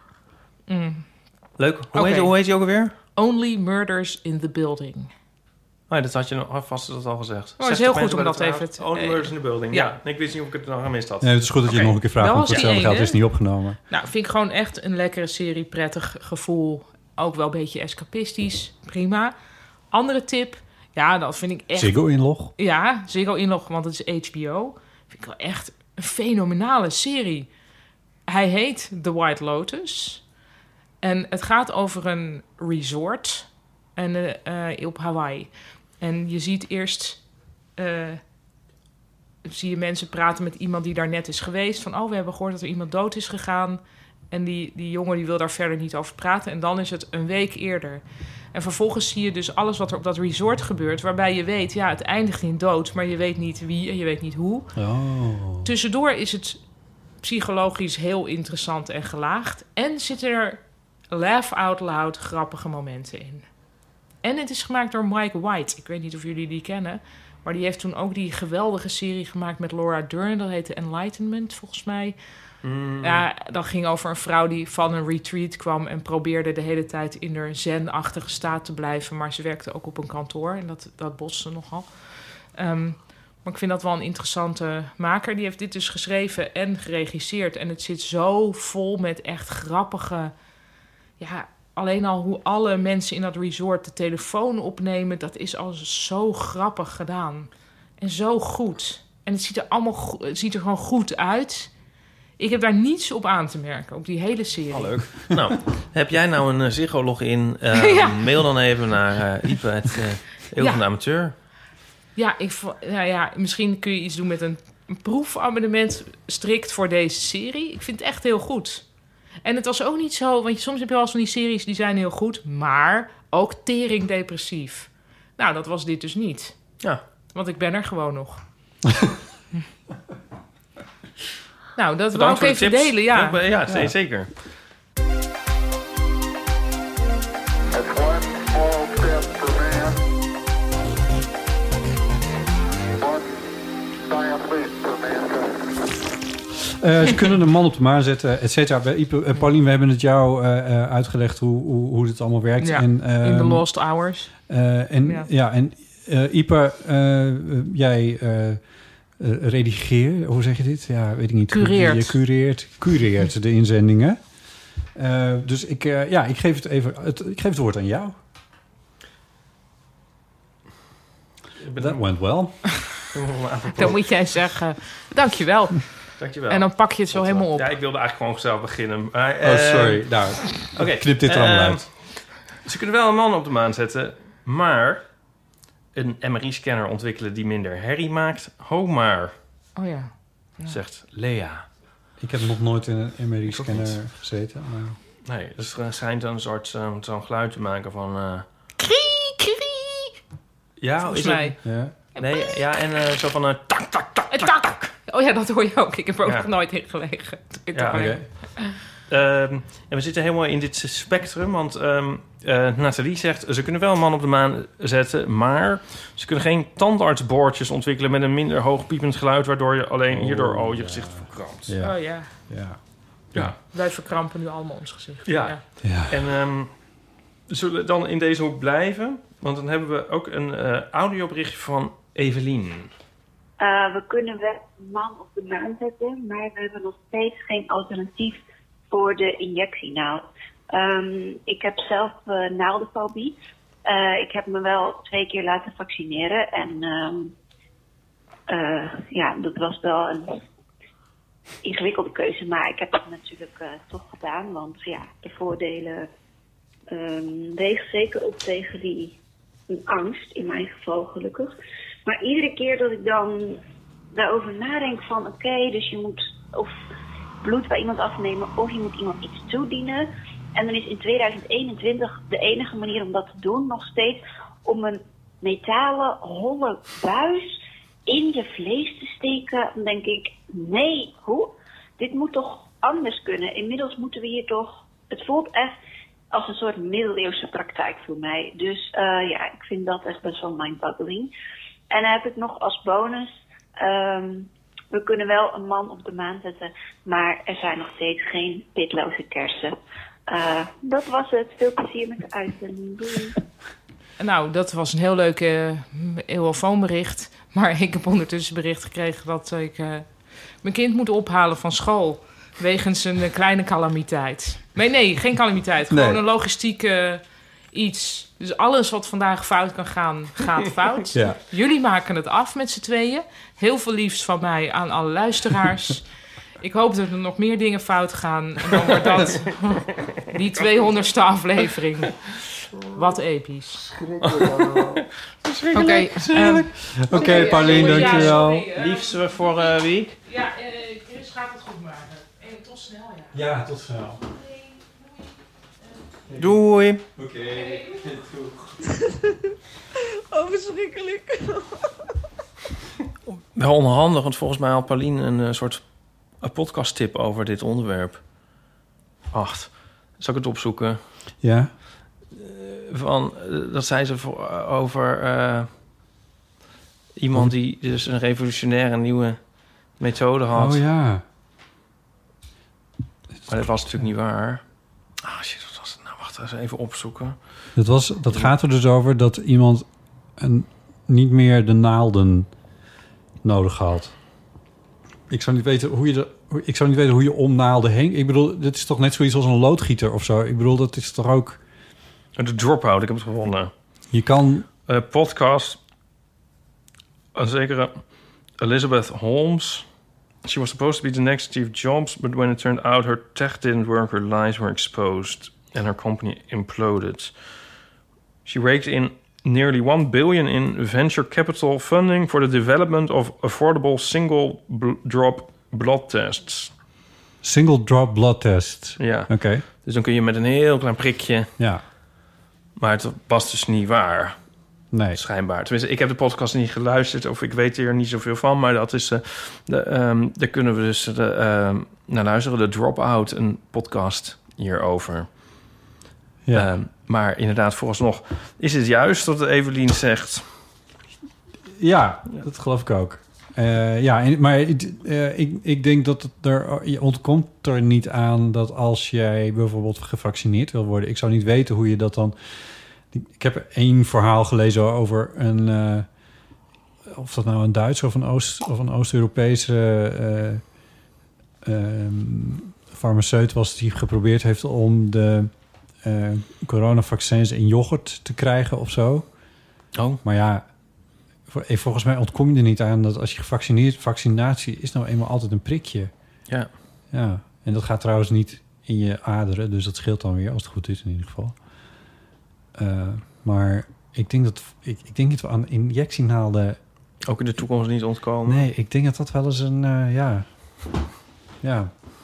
Leuk. Hoe heet je ook alweer? Only Murders in the Building. Oh, dat had je vast al gezegd. Het is heel goed om dat even... Only Murders in the Building. Ja. Ik wist niet of ik het nog gemist had. Nee, het is goed dat je het nog een keer vraagt, want hetzelfde geld is niet opgenomen. Nou, vind ik gewoon echt een lekkere serie, prettig gevoel. Ook wel een beetje escapistisch. Prima. Andere tip, dat vind ik echt... Ziggo-inlog? Ja, Ziggo-inlog, want het is HBO. Vind ik wel echt een fenomenale serie. Hij heet The White Lotus. En het gaat over een resort op Hawaii. En je ziet eerst... zie je mensen praten met iemand die daar net is geweest. Van, we hebben gehoord dat er iemand dood is gegaan. En die jongen die wil daar verder niet over praten. En dan is het een week eerder. En vervolgens zie je dus alles wat er op dat resort gebeurt... waarbij je weet, het eindigt in dood... maar je weet niet wie en je weet niet hoe. Oh. Tussendoor is het psychologisch heel interessant en gelaagd. En zitten er laugh out loud grappige momenten in. En het is gemaakt door Mike White. Ik weet niet of jullie die kennen... maar die heeft toen ook die geweldige serie gemaakt met Laura Dern. Dat heette Enlightenment, volgens mij... Ja, dat ging over een vrouw die van een retreat kwam... en probeerde de hele tijd in haar zen-achtige staat te blijven. Maar ze werkte ook op een kantoor en dat botste nogal. Maar ik vind dat wel een interessante maker. Die heeft dit dus geschreven en geregisseerd. En het zit zo vol met echt grappige... alleen al hoe alle mensen in dat resort de telefoon opnemen... dat is al zo grappig gedaan. En zo goed. En het ziet er gewoon goed uit... Ik heb daar niets op aan te merken, op die hele serie. Oh, leuk. Nou, heb jij nou een Ziggo-login? Mail dan even naar Ipe, het Eeuw van de Amateur. Ja, misschien kun je iets doen met een proefabonnement strikt voor deze serie. Ik vind het echt heel goed. En het was ook niet zo, want soms heb je wel eens van die series die zijn heel goed, maar ook tering depressief. Nou, dat was dit dus niet. Ja. Want ik ben er gewoon nog. Nou, dat wou ik even delen, ja, zeker. Ze kunnen een man op de maan zetten, et cetera. Paulien, we hebben het jou uitgelegd hoe dit allemaal werkt. Ja, in The Lost Hours. Ipe, jij... redigeer, hoe zeg je dit? Ja, weet ik niet. Cureert. Je cureert de inzendingen. Dus ik geef het woord aan jou. That went well. Dan moet jij zeggen, dankjewel. Dankjewel. En dan pak je het zo helemaal op. Ja, ik wilde eigenlijk gewoon zelf beginnen. Maar, sorry. Nou, knip dit er allemaal uit. Ze kunnen wel een man op de maan zetten, maar... een MRI-scanner ontwikkelen die minder herrie maakt. Ho maar, zegt Lea. Ik heb nog nooit in een MRI-scanner gezeten. Maar... Nee, dus het schijnt een soort zo'n geluid te maken van... Ja, volgens mij. Ja. Nee, ja, en zo van tak, tak, tak, tak, tak. Oh ja, dat hoor je ook. Ik heb er ook nog nooit in gelegen. Ja, oké. En we zitten helemaal in dit spectrum, want Nathalie zegt... ze kunnen wel een man op de maan zetten, maar ze kunnen geen tandartsboordjes ontwikkelen... met een minder hoog piepend geluid... waardoor je alleen hierdoor je gezicht verkrampt. Ja. Oh ja. Wij verkrampen nu allemaal ons gezicht. Ja. En zullen we dan in deze hoek blijven? Want dan hebben we ook een audioberichtje van Evelien. We kunnen wel een man op de maan zetten, maar we hebben nog steeds geen alternatief voor de injectienaald. Ik heb zelf naaldenfobie. Ik heb me wel 2 keer laten vaccineren en dat was wel een ingewikkelde keuze, maar ik heb het natuurlijk toch gedaan, want ja, de voordelen wegen zeker op tegen die angst, in mijn geval gelukkig. Maar iedere keer dat ik dan daarover nadenk van oké, dus je moet of bloed bij iemand afnemen of je moet iemand iets toedienen. En dan is in 2021 de enige manier om dat te doen nog steeds om een metalen holle buis in je vlees te steken. Dan denk ik, nee, hoe? Dit moet toch anders kunnen? Inmiddels moeten we hier toch... Het voelt echt als een soort middeleeuwse praktijk voor mij. Dus ik vind dat echt best wel mindboggling. En dan heb ik nog als bonus... we kunnen wel een man op de maan zetten, maar er zijn nog steeds geen pitloze kersen. Dat was het. Veel plezier met de uitzending. Doei. Nou, dat was een heel leuk eeuwofoonbericht. Maar ik heb ondertussen bericht gekregen dat ik mijn kind moet ophalen van school. Wegens een kleine calamiteit. Nee, geen calamiteit. Gewoon een logistiek iets. Dus alles wat vandaag fout kan gaan, gaat fout. Ja. Jullie maken het af met z'n tweeën. Heel veel liefst van mij aan alle luisteraars. Ik hoop dat er nog meer dingen fout gaan. En dan wordt dat die 200ste aflevering. Wat episch. Oké, Paulien, dankjewel. Liefst voor wie? Ja, Chris gaat het goed maken. En tot snel, ja. Ja, tot snel. Doei. Oké. Oh, verschrikkelijk. Wel onhandig, want volgens mij had Paulien een soort podcast-tip over dit onderwerp. Wacht, zal ik het opzoeken? Ja. Dat zei ze over iemand die dus een revolutionaire nieuwe methode had. Oh ja. Maar dat was natuurlijk niet waar. Ah, shit, wat was het nou? Wacht, eens even opzoeken. Dat gaat er dus over dat iemand niet meer de naalden nodig had. Ik zou niet weten hoe je om naalden heen... Ik bedoel, dit is toch net zoiets als een loodgieter of zo? Ik bedoel, dat is toch ook... De Dropout, ik heb het gevonden. Je kan... Podcast. Een zekere Elizabeth Holmes. She was supposed to be the next Steve Jobs, but when it turned out her tech didn't work, her lies were exposed and her company imploded. She raked in nearly $1 billion in venture capital funding for the development of affordable single-drop blood tests. Single-drop blood tests? Ja. Oké. Dus dan kun je met een heel klein prikje... Ja. Maar het was dus niet waar. Nee. Schijnbaar. Tenminste, ik heb de podcast niet geluisterd... of ik weet er niet zoveel van... maar dat is daar kunnen we dus naar luisteren. De Dropout, een podcast hierover. Ja. Maar inderdaad, vooralsnog is het juist wat Evelien zegt. Ja, dat geloof ik ook. Maar ik denk dat je ontkomt er niet aan dat als jij bijvoorbeeld gevaccineerd wil worden... Ik zou niet weten hoe je dat dan... Ik heb 1 verhaal gelezen over een... of dat nou een Duitse of een Oost-Europese farmaceut was... die geprobeerd heeft om de coronavaccins in yoghurt te krijgen of zo. Oh. Maar ja... Volgens mij ontkom je er niet aan dat als je gevaccineerd... Vaccinatie is nou eenmaal altijd een prikje. Ja. Ja. En dat gaat trouwens niet in je aderen. Dus dat scheelt dan weer, als het goed is in ieder geval. Maar ik denk dat we aan injectienaalden... Ook in de toekomst niet ontkomen? Nee, ik denk dat dat wel eens een... Ja.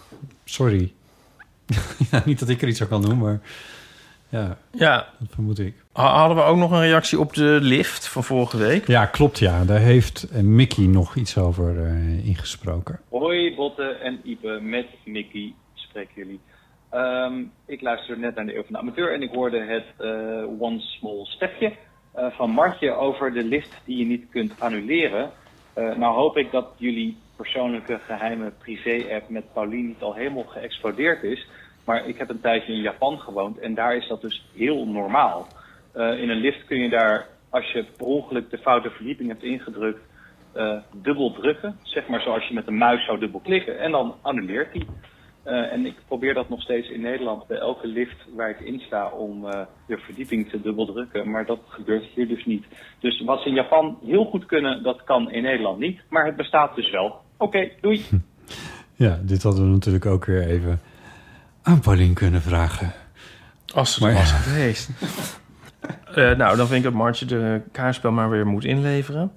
Sorry. Ja, niet dat ik er iets aan kan doen, maar ja, dat vermoed ik. Hadden we ook nog een reactie op de lift van vorige week? Ja, klopt, ja. Daar heeft Mickey nog iets over ingesproken. Hoi Botte en Ipe, met Mickey spreken jullie. Ik luisterde net naar de Eeuw van de Amateur en ik hoorde het One Small Stepje van Martje over de lift die je niet kunt annuleren. Nou hoop ik dat jullie persoonlijke geheime privé-app met Paulien niet al helemaal geëxplodeerd is. Maar ik heb een tijdje in Japan gewoond en daar is dat dus heel normaal. In een lift kun je daar, als je per ongeluk de foute verdieping hebt ingedrukt, dubbel drukken. Zeg maar zoals je met een muis zou dubbel klikken en dan annuleert die. En ik probeer dat nog steeds in Nederland bij elke lift waar ik in sta om de verdieping te dubbel drukken. Maar dat gebeurt hier dus niet. Dus wat ze in Japan heel goed kunnen, dat kan in Nederland niet. Maar het bestaat dus wel. Oké, doei. Ja, dit hadden we natuurlijk ook weer even aan Paulien kunnen vragen. Als het was geweest. Nou, dan vind ik dat Martje de kaartspel maar weer moet inleveren.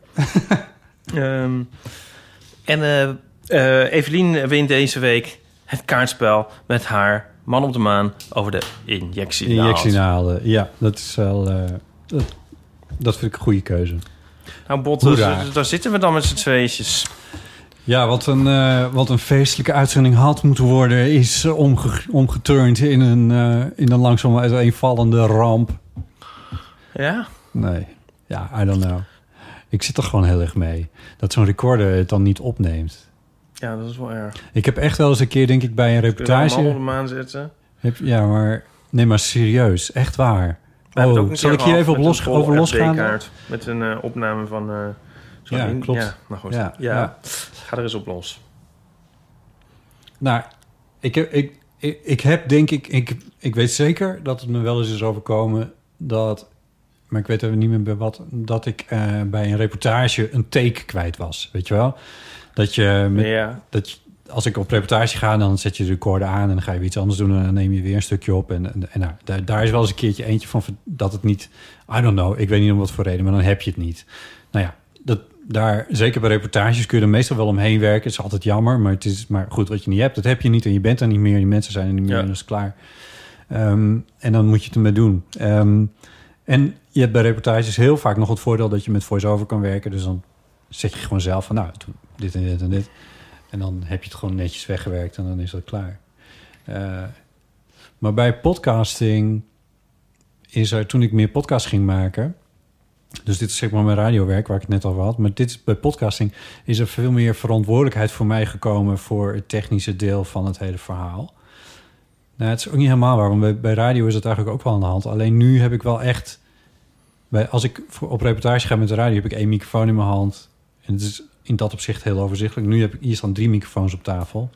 Evelien wint deze week het kaartspel met haar man op de maan over de injectienaalden. Ja, dat is wel... dat vind ik een goede keuze. Nou, Botte, daar zitten we dan met z'n tweetjes. Ja, wat een feestelijke uitzending had moeten worden, is omgeturnd in een langzaam uiteenvallende ramp. Ja? Nee. Ja, I don't know. Ik zit er gewoon heel erg mee. Dat zo'n recorder het dan niet opneemt. Ja, dat is wel erg. Ik heb echt wel eens een keer, denk ik, bij een reportage... Kun je een man op de maan zetten? Ja, maar... Nee, maar serieus. Echt waar. Zal ik hier even over losgaan? Met een opname van... ja, klopt. Ja, maar goed. Ja. Ga er eens op los. Nou, ik heb denk ik... Ik weet zeker dat het me wel eens is overkomen dat... Maar ik weet even niet meer bij wat... Dat ik bij een reportage een take kwijt was. Weet je wel? Dat je... Als ik op reportage ga, dan zet je de recorder aan... en dan ga je weer iets anders doen en dan neem je weer een stukje op. En nou, daar is wel eens een keertje eentje van dat het niet... I don't know, ik weet niet om wat voor reden, maar dan heb je het niet. Nou ja, daar, zeker bij reportages kun je er meestal wel omheen werken. Het is altijd jammer, maar goed, wat je niet hebt, dat heb je niet. En je bent er niet meer, die mensen zijn er niet meer en dat is klaar. En dan moet je het ermee doen. En je hebt bij reportages heel vaak nog het voordeel dat je met voice-over kan werken. Dus dan zeg je gewoon zelf van, nou, doe dit en dit en dit. En dan heb je het gewoon netjes weggewerkt en dan is dat klaar. Maar bij podcasting is er, toen ik meer podcasts ging maken... Dus dit is zeg maar mijn radiowerk waar ik het net over had. Maar bij podcasting is er veel meer verantwoordelijkheid voor mij gekomen... voor het technische deel van het hele verhaal. Nou, het is ook niet helemaal waar, want bij radio is het eigenlijk ook wel aan de hand. Alleen nu heb ik wel echt... Als ik op reportage ga met de radio, heb ik 1 microfoon in mijn hand. En het is in dat opzicht heel overzichtelijk. Nu heb ik hier staan 3 microfoons op tafel.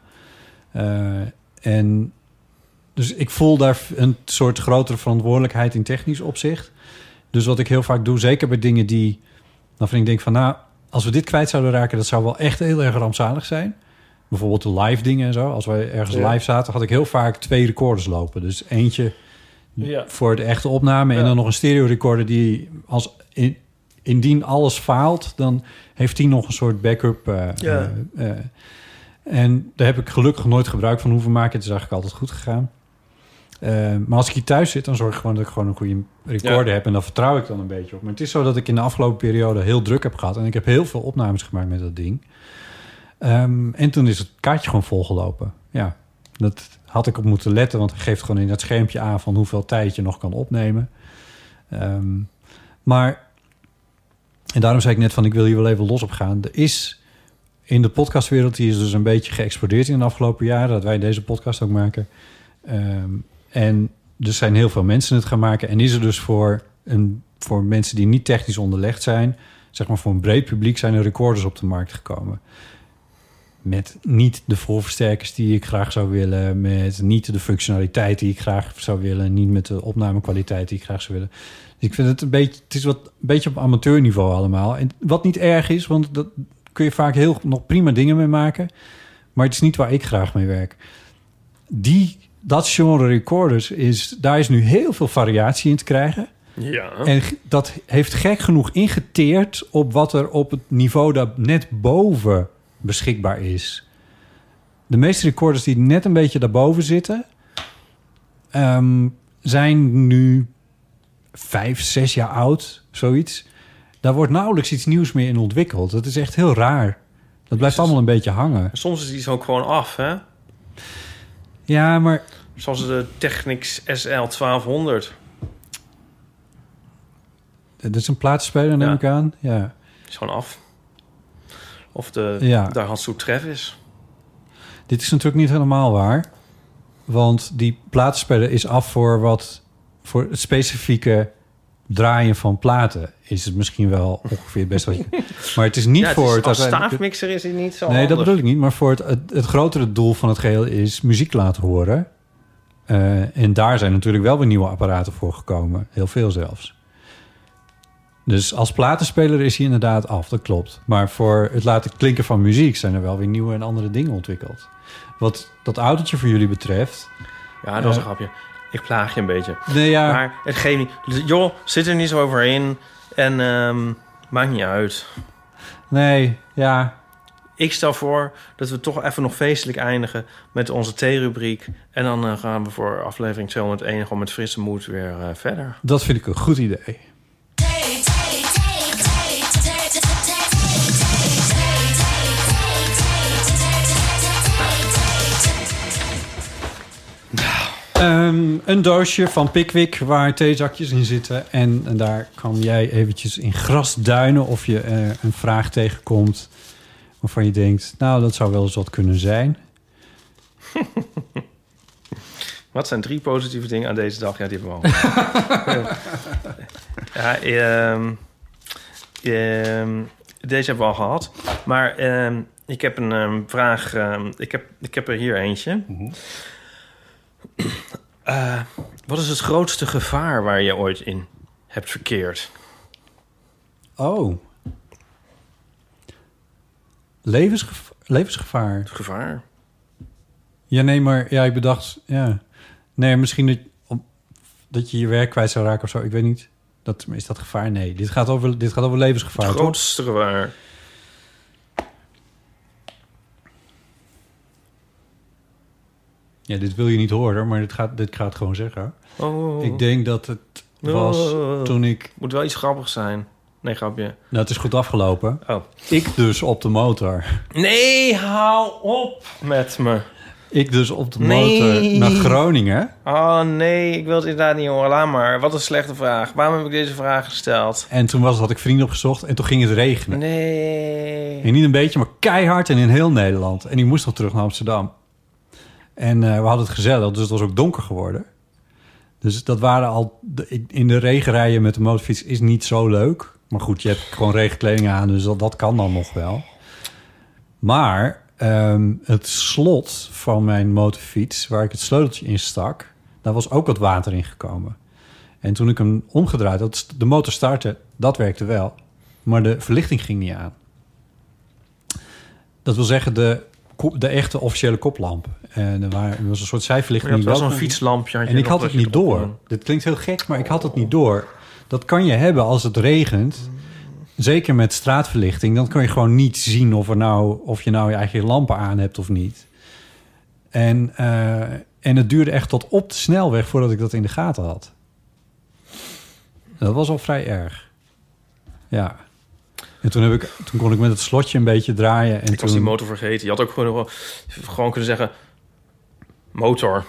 En dus ik voel daar een soort grotere verantwoordelijkheid in technisch opzicht. Dus wat ik heel vaak doe, zeker bij dingen die... Dan vind ik denk van, nou, als we dit kwijt zouden raken... dat zou wel echt heel erg rampzalig zijn. Bijvoorbeeld de live dingen en zo. Als wij ergens live zaten, had ik heel vaak 2 recorders lopen. Dus eentje voor de echte opname... en dan nog een stereo recorder die... Indien alles faalt, dan heeft die nog een soort backup. En daar heb ik gelukkig nooit gebruik van hoeven maken. Het is eigenlijk altijd goed gegaan. Maar als ik hier thuis zit, dan zorg ik gewoon dat ik gewoon een goede recorder heb. En daar vertrouw ik dan een beetje op. Maar het is zo dat ik in de afgelopen periode heel druk heb gehad. En ik heb heel veel opnames gemaakt met dat ding. En toen is het kaartje gewoon volgelopen. Ja, dat had ik op moeten letten. Want het geeft gewoon in het schermpje aan van hoeveel tijd je nog kan opnemen. En daarom zei ik net van, ik wil hier wel even los op gaan. Er is in de podcastwereld, die is dus een beetje geëxplodeerd in de afgelopen jaren, dat wij deze podcast ook maken. En er zijn heel veel mensen het gaan maken. En is er dus voor mensen die niet technisch onderlegd zijn, zeg maar voor een breed publiek, zijn er recorders op de markt gekomen. Met niet de voorversterkers die ik graag zou willen, met niet de functionaliteit die ik graag zou willen, niet met de opnamekwaliteit die ik graag zou willen. Dus ik vind het het is een beetje op amateurniveau allemaal. En wat niet erg is, want dat kun je vaak nog prima dingen mee maken. Maar het is niet waar ik graag mee werk. Dat genre recorders daar is nu heel veel variatie in te krijgen. Ja. En dat heeft gek genoeg ingeteerd op wat er op het niveau daar net boven beschikbaar is. de meeste recorders die net een beetje daarboven zitten... zijn nu 5, 6 jaar oud, zoiets. Daar wordt nauwelijks iets nieuws meer in ontwikkeld. Dat is echt heel raar. Dat blijft allemaal een beetje hangen. Soms is iets ook gewoon af, hè? Ja, maar... Zoals de Technics SL 1200. Dat is een plaatspeler, neem ik aan. Ja. Is gewoon af. Of de Daihatsu Travis. Dit is natuurlijk niet helemaal waar. Want die plaatspeler is af voor het specifieke draaien van platen. Is het misschien wel ongeveer best wat je... Maar het is niet voor... Als staafmixer is het niet zo Nee, dat bedoel ik niet. Maar voor het grotere doel van het geheel is muziek laten horen. En daar zijn natuurlijk wel weer nieuwe apparaten voor gekomen. Heel veel zelfs. Dus als platenspeler is hij inderdaad af, dat klopt. Maar voor het laten klinken van muziek... zijn er wel weer nieuwe en andere dingen ontwikkeld. Wat dat autootje voor jullie betreft... Ja, dat was een grapje. Ik plaag je een beetje. Nee, ja. Maar het geeft niet... Joh, zit er niet zo over in. En maakt niet uit. Nee, ja. Ik stel voor dat we toch even nog feestelijk eindigen... met onze theerubriek. En dan gaan we voor aflevering 201... gewoon met frisse moed weer verder. Dat vind ik een goed idee. Een doosje van Pickwick waar theezakjes in zitten. En daar kan jij eventjes in gras duinen of je een vraag tegenkomt waarvan je denkt, nou, dat zou wel eens wat kunnen zijn. Wat zijn 3 positieve dingen aan deze dag? Ja, die hebben we al. Deze hebben we al gehad. Maar ik heb een vraag. Ik heb er hier eentje. Wat is het grootste gevaar waar je ooit in hebt verkeerd? Oh. Levensgevaar. Gevaar? Ja, nee, maar ja, ik bedacht... Ja. Nee, misschien dat je je werk kwijt zou raken of zo. Ik weet niet. Is dat gevaar? Nee, dit gaat over levensgevaar. Het grootste gevaar. Ja, dit wil je niet horen, maar dit gaat gewoon zeggen. Ik denk dat het was toen ik... Moet wel iets grappigs zijn. Nee, grapje. Nou, het is goed afgelopen. Oh. Ik dus op de motor. Nee, hou op met me. Ik dus op de motor naar Groningen. Oh nee, ik wil het inderdaad niet horen. Laat maar. Wat een slechte vraag. Waarom heb ik deze vraag gesteld? En toen had ik vrienden opgezocht en toen ging het regenen. Nee. En niet een beetje, maar keihard en in heel Nederland. En ik moest nog terug naar Amsterdam. En we hadden het gezellig, dus het was ook donker geworden. Dus dat waren al... In de regen rijden met de motorfiets is niet zo leuk. Maar goed, je hebt gewoon regenkleding aan, dus dat kan dan nog wel. Maar het slot van mijn motorfiets, waar ik het sleuteltje in stak... daar was ook wat water in gekomen. En toen ik hem omgedraaid had, de motor startte, dat werkte wel. Maar de verlichting ging niet aan. Dat wil zeggen, de echte officiële koplamp. En er was een soort zijverlichting. Het was een fietslampje. En ik had het niet door. Dit klinkt heel gek, maar ik had het niet door. Dat kan je hebben als het regent. Zeker met straatverlichting. Dan kan je gewoon niet zien of je nou je eigen lampen aan hebt of niet. En het duurde echt tot op de snelweg voordat ik dat in de gaten had. Dat was al vrij erg. Ja. En toen kon ik met het slotje een beetje draaien. En ik was die motor vergeten. Je had ook gewoon kunnen zeggen... motor.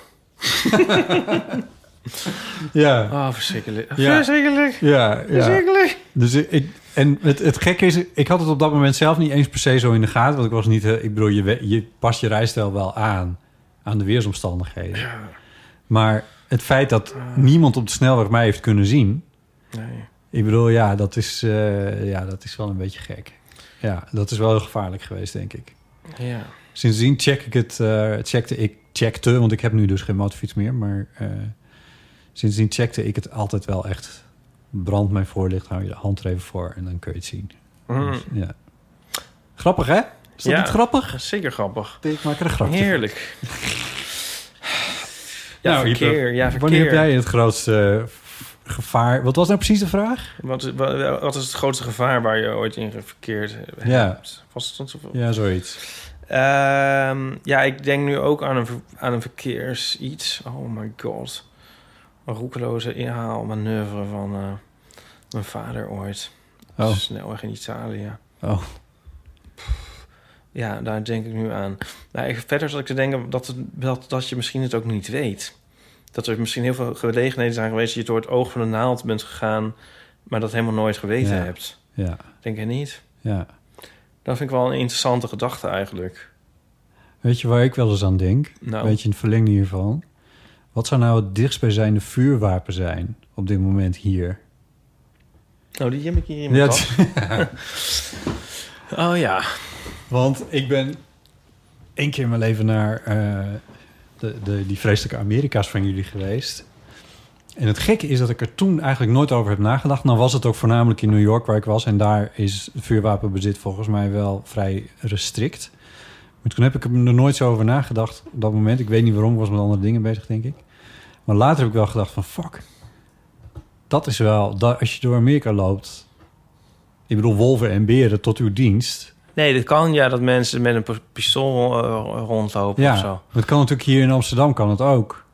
Ja. Oh, verschrikkelijk. Ja. Verschrikkelijk. Ja. Verschrikkelijk. Dus het gekke is... Ik had het op dat moment zelf niet eens per se zo in de gaten. Want ik was niet... Ik bedoel, je past je rijstijl wel aan de weersomstandigheden. Ja. Maar het feit dat niemand op de snelweg mij heeft kunnen zien... Nee. Ik bedoel, ja, dat is wel een beetje gek. Ja, dat is wel heel gevaarlijk geweest, denk ik. Ja. Sindsdien checkte, want ik heb nu dus geen motorfiets meer, maar sindsdien checkte ik het altijd wel echt. Brand mijn voorlicht, hou je de hand er even voor en dan kun je het zien. Dus, ja. Grappig, hè? Is dat niet grappig? Zeker grappig. Ik maak er een grapje. Heerlijk. Verkeer. Wanneer heb jij het grootste... gevaar. Wat was nou precies de vraag? Wat is het grootste gevaar waar je ooit in verkeerd hebt? Ja. Was het zoveel? Ja, zoiets. Ja, ik denk nu ook aan een verkeersiets. Oh my god. Een roekeloze inhaalmanoeuvre van mijn vader ooit. Snelweg in Italië. Oh. Ja, daar denk ik nu aan. Verder zat ik te denken dat je misschien het ook niet weet. Dat er misschien heel veel gelegenheden zijn geweest... dat je door het oog van de naald bent gegaan... maar dat helemaal nooit geweten hebt. Ja. Denk je niet? Ja. Dat vind ik wel een interessante gedachte eigenlijk. Weet je waar ik wel eens aan denk? Nou. Weet je in het verlengde hiervan? Wat zou nou het dichtstbijzijnde vuurwapen zijn op dit moment hier? Oh, die heb ik hier in mijn kast. Oh ja. Want ik ben 1 keer in mijn leven naar die vreselijke Amerika's van jullie geweest. En het gekke is dat ik er toen eigenlijk nooit over heb nagedacht. Nou was het ook voornamelijk in New York waar ik was. En daar is vuurwapenbezit volgens mij wel vrij restrict. Maar toen heb ik er nooit zo over nagedacht op dat moment. Ik weet niet waarom, ik was met andere dingen bezig, denk ik. Maar later heb ik wel gedacht van fuck. Dat is wel, als je door Amerika loopt... Ik bedoel, wolven en beren tot uw dienst... Nee, dat kan dat mensen met een pistool rondlopen of zo. Ja, dat kan natuurlijk hier in Amsterdam kan het ook.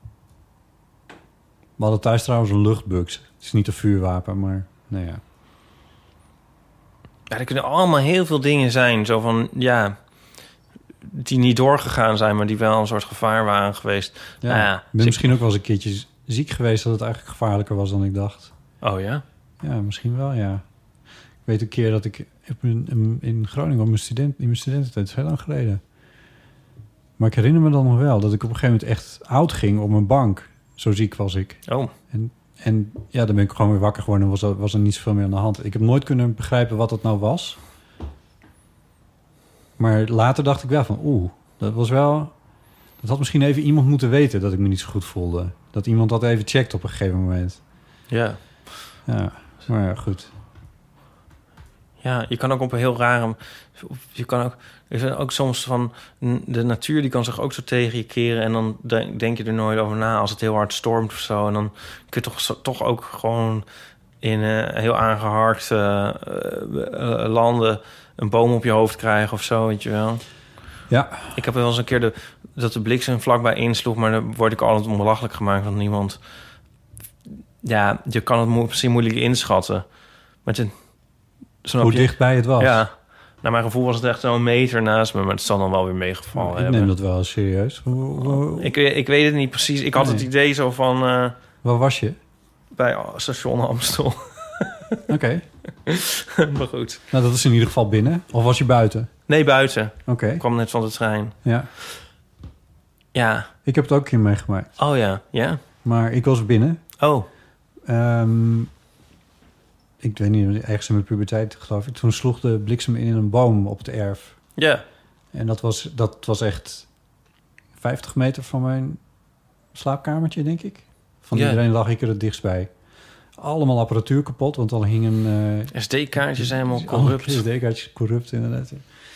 We hadden thuis trouwens een luchtbuks. Het is niet een vuurwapen, maar nou ja. Ja, er kunnen allemaal heel veel dingen zijn. Zo van, die niet doorgegaan zijn, maar die wel een soort gevaar waren geweest. Ja, ik ben misschien ook wel eens een keertje ziek geweest... dat het eigenlijk gevaarlijker was dan ik dacht. Oh ja? Ja, misschien wel, ja. Ik weet een keer dat ik in Groningen in mijn studententijd, heel lang geleden. Maar ik herinner me dan nog wel dat ik op een gegeven moment echt oud ging op mijn bank. Zo ziek was ik. Oh. En ja, dan ben ik gewoon weer wakker geworden en was er niet zoveel meer aan de hand. Ik heb nooit kunnen begrijpen wat dat nou was. Maar later dacht ik wel van, dat was wel... Dat had misschien even iemand moeten weten dat ik me niet zo goed voelde. Dat iemand dat even checkt op een gegeven moment. Ja. Ja, maar ja, goed. Ja, je kan ook op een heel rare... Je kan ook... Er is ook soms van... De natuur die kan zich ook zo tegen je keren... en dan denk je er nooit over na als het heel hard stormt of zo. En dan kun je toch ook gewoon... in heel aangeharkte landen... een boom op je hoofd krijgen of zo, weet je wel. Ja. Ik heb wel eens een keer dat de bliksem vlakbij insloeg... maar dan word ik altijd onbelachelijk gemaakt van niemand. Ja, je kan het misschien moeilijk inschatten. Maar hoe dichtbij het was. Ja, naar mijn gevoel was het echt zo'n meter naast me... maar het zal dan wel weer meegevallen hebben. Ik neem dat wel serieus. Ik weet het niet precies. Ik had het idee zo van... waar was je? Bij station Amstel. Oké. Maar goed. Nou, dat is in ieder geval binnen. Of was je buiten? Nee, buiten. Oké. Ik kwam net van de trein. Ja. Ja. Ik heb het ook een keer meegemaakt. Oh ja, ja. Maar ik was binnen. Oh. Ik weet niet, ergens in mijn puberteit geloof ik. Toen sloeg de bliksem in een boom op het erf. Ja. En dat was echt 50 meter van mijn slaapkamertje, denk ik. Van iedereen lag ik er het dichtst bij. Allemaal apparatuur kapot, want dan hingen... SD-kaartjes zijn helemaal corrupt. SD-kaartjes corrupt, inderdaad.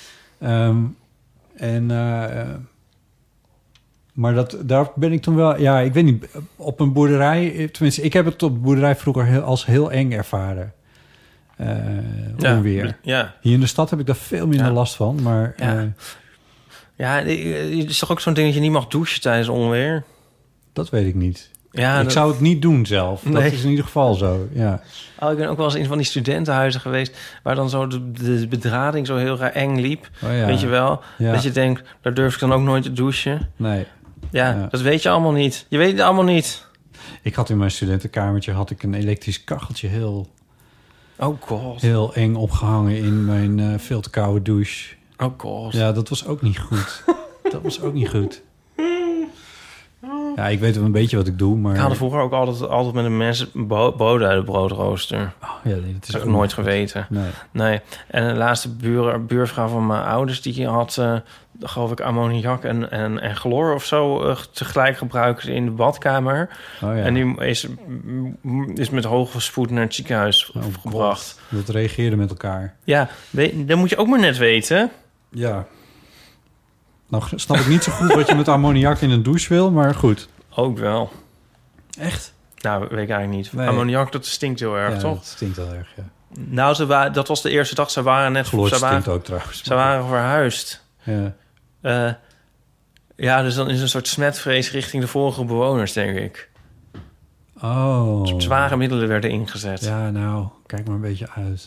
Maar daar ben ik toen wel... Ja, ik weet niet, op een boerderij... Tenminste, ik heb het op de boerderij vroeger als heel eng ervaren. Onweer. Ja. Hier in de stad heb ik daar veel minder last van, maar... Ja, het is toch ook zo'n ding dat je niet mag douchen tijdens onweer? Dat weet ik niet. Ja, ik zou het niet doen zelf. Nee. Dat is in ieder geval zo, ja. Oh, ik ben ook wel eens in van die studentenhuizen geweest... waar dan zo de bedrading zo heel raar eng liep. Oh, ja. Weet je wel? Ja. Dat je denkt, daar durf ik dan ook nooit te douchen. Nee. Ja, dat weet je allemaal niet. Je weet het allemaal niet. Ik had in mijn studentenkamertje een elektrisch kacheltje heel eng opgehangen in mijn veel te koude douche. Oh god. Ja, dat was ook niet goed. Ja, ik weet wel een beetje wat ik doe, maar... Ik haalde vroeger ook altijd met een mes boden uit de broodrooster. Oh, ja, nee, dat is ook nooit geweten. Nee. En de laatste buurvrouw van mijn ouders... die had, geloof ik, ammoniak en chloor of zo... tegelijk gebruikt in de badkamer. Oh, ja. En die is met hoge spoed naar het ziekenhuis gebracht. Dat reageerde met elkaar. Ja, dat moet je ook maar net weten. Ja. Nou, snap ik niet zo goed wat je met ammoniak in een douche wil, maar goed. Ook wel. Echt? Nou, weet ik eigenlijk niet. Nee. Ammoniak, dat stinkt heel erg, toch? Dat stinkt heel erg, ja. Nou, dat was de eerste dag. Ze waren net... Chloor stinkt ook trouwens. Ze waren verhuisd. Ja. Dus dan is een soort smetvrees richting de vorige bewoners, denk ik. Oh. Zware middelen werden ingezet. Ja, nou, kijk maar een beetje uit.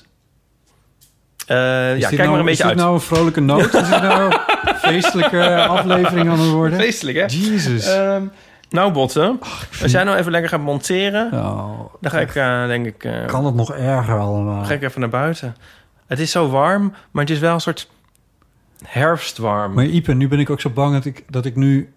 Kijk maar een beetje uit. Is dit nou een vrolijke noot? Is het nou een feestelijke aflevering aan het worden? Feestelijk, hè? Jezus. Nou, Botte, als jij nou even lekker gaat monteren... dan ga ik, denk ik... kan het nog erger allemaal? Dan ga ik even naar buiten. Het is zo warm, maar het is wel een soort herfstwarm. Maar Ipe, nu ben ik ook zo bang dat ik nu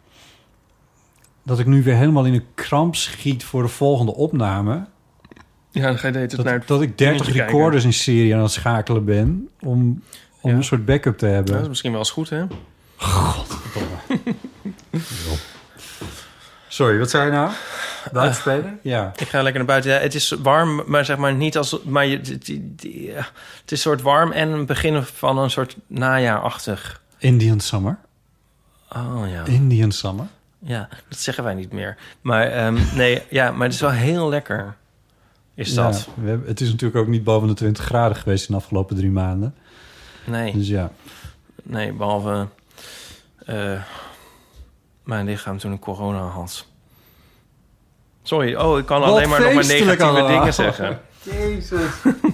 weer helemaal in een kramp schiet voor de volgende opname. Ja, dan ga je dat ik 30 recorders in serie aan het schakelen ben om een soort backup te hebben. Dat is misschien wel eens goed, hè? Godverdomme. Sorry, wat zei je nou? Buiten spelen? Ja. Ik ga lekker naar buiten. Ja, het is warm, maar zeg maar niet als... Maar het is soort warm en een begin van een soort najaarachtig... Indian summer. Oh ja. Indian summer. Ja, dat zeggen wij niet meer. Maar maar het is wel heel lekker. Is dat? Ja, het is natuurlijk ook niet boven de 20 graden geweest in de afgelopen 3 maanden. Nee. Dus ja. Nee, behalve mijn lichaam toen ik corona had. Sorry, ik kan alleen maar nog maar negatieve dingen zeggen. Jezus.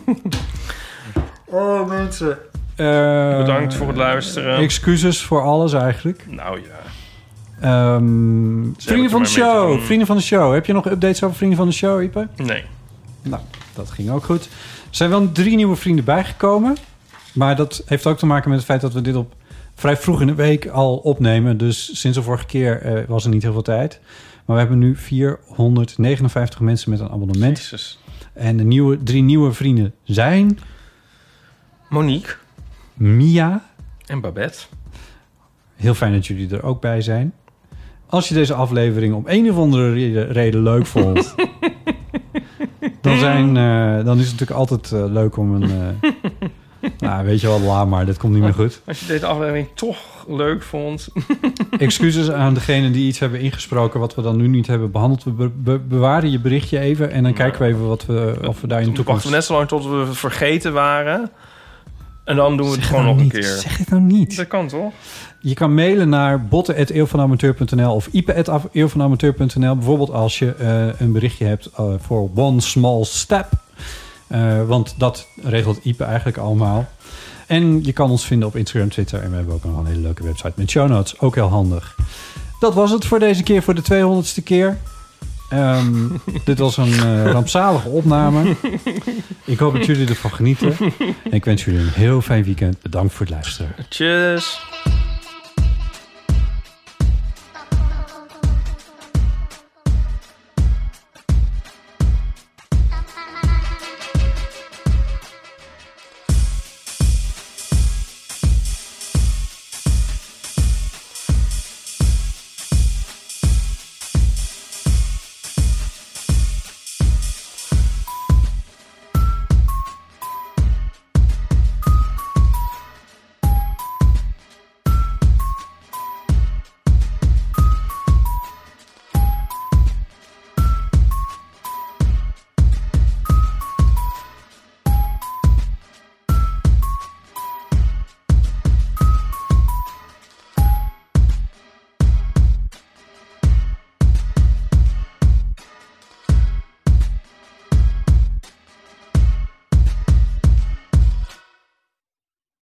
Mensen. Bedankt voor het luisteren. Excuses voor alles eigenlijk. Nou ja. Vrienden van de show. Heb je nog updates over vrienden van de show, Ipe? Nee. Nou, dat ging ook goed. Er zijn wel 3 nieuwe vrienden bijgekomen. Maar dat heeft ook te maken met het feit dat we dit op vrij vroeg in de week al opnemen. Dus sinds de vorige keer was er niet heel veel tijd. Maar we hebben nu 459 mensen met een abonnement. Jezus. En de 3 nieuwe vrienden zijn... Monique. Mia. En Babette. Heel fijn dat jullie er ook bij zijn. Als je deze aflevering om een of andere reden leuk vond... dan is het natuurlijk altijd leuk om een... nou, weet je wel, laat maar. Dit komt niet meer goed. Als je deze aflevering toch leuk vond... Excuses aan degenen die iets hebben ingesproken... wat we dan nu niet hebben behandeld. We bewaren je berichtje even... en dan kijken we even of we daar in de toekomst... wachten we net zo lang tot we het vergeten waren... En dan doen we het gewoon nog een keer. Zeg het nou niet. Dat kan toch? Je kan mailen naar botten@eeuwvanamateur.nl of ipe@eeuwvanamateur.nl. Bijvoorbeeld als je een berichtje hebt voor One Small Step. Want dat regelt Ipe eigenlijk allemaal. En je kan ons vinden op Instagram, Twitter. En we hebben ook nog een hele leuke website met show notes. Ook heel handig. Dat was het voor deze keer, voor de 200ste keer. Dit was een rampzalige opname. Ik hoop dat jullie ervan genieten. En ik wens jullie een heel fijn weekend. Bedankt voor het luisteren. Tjus.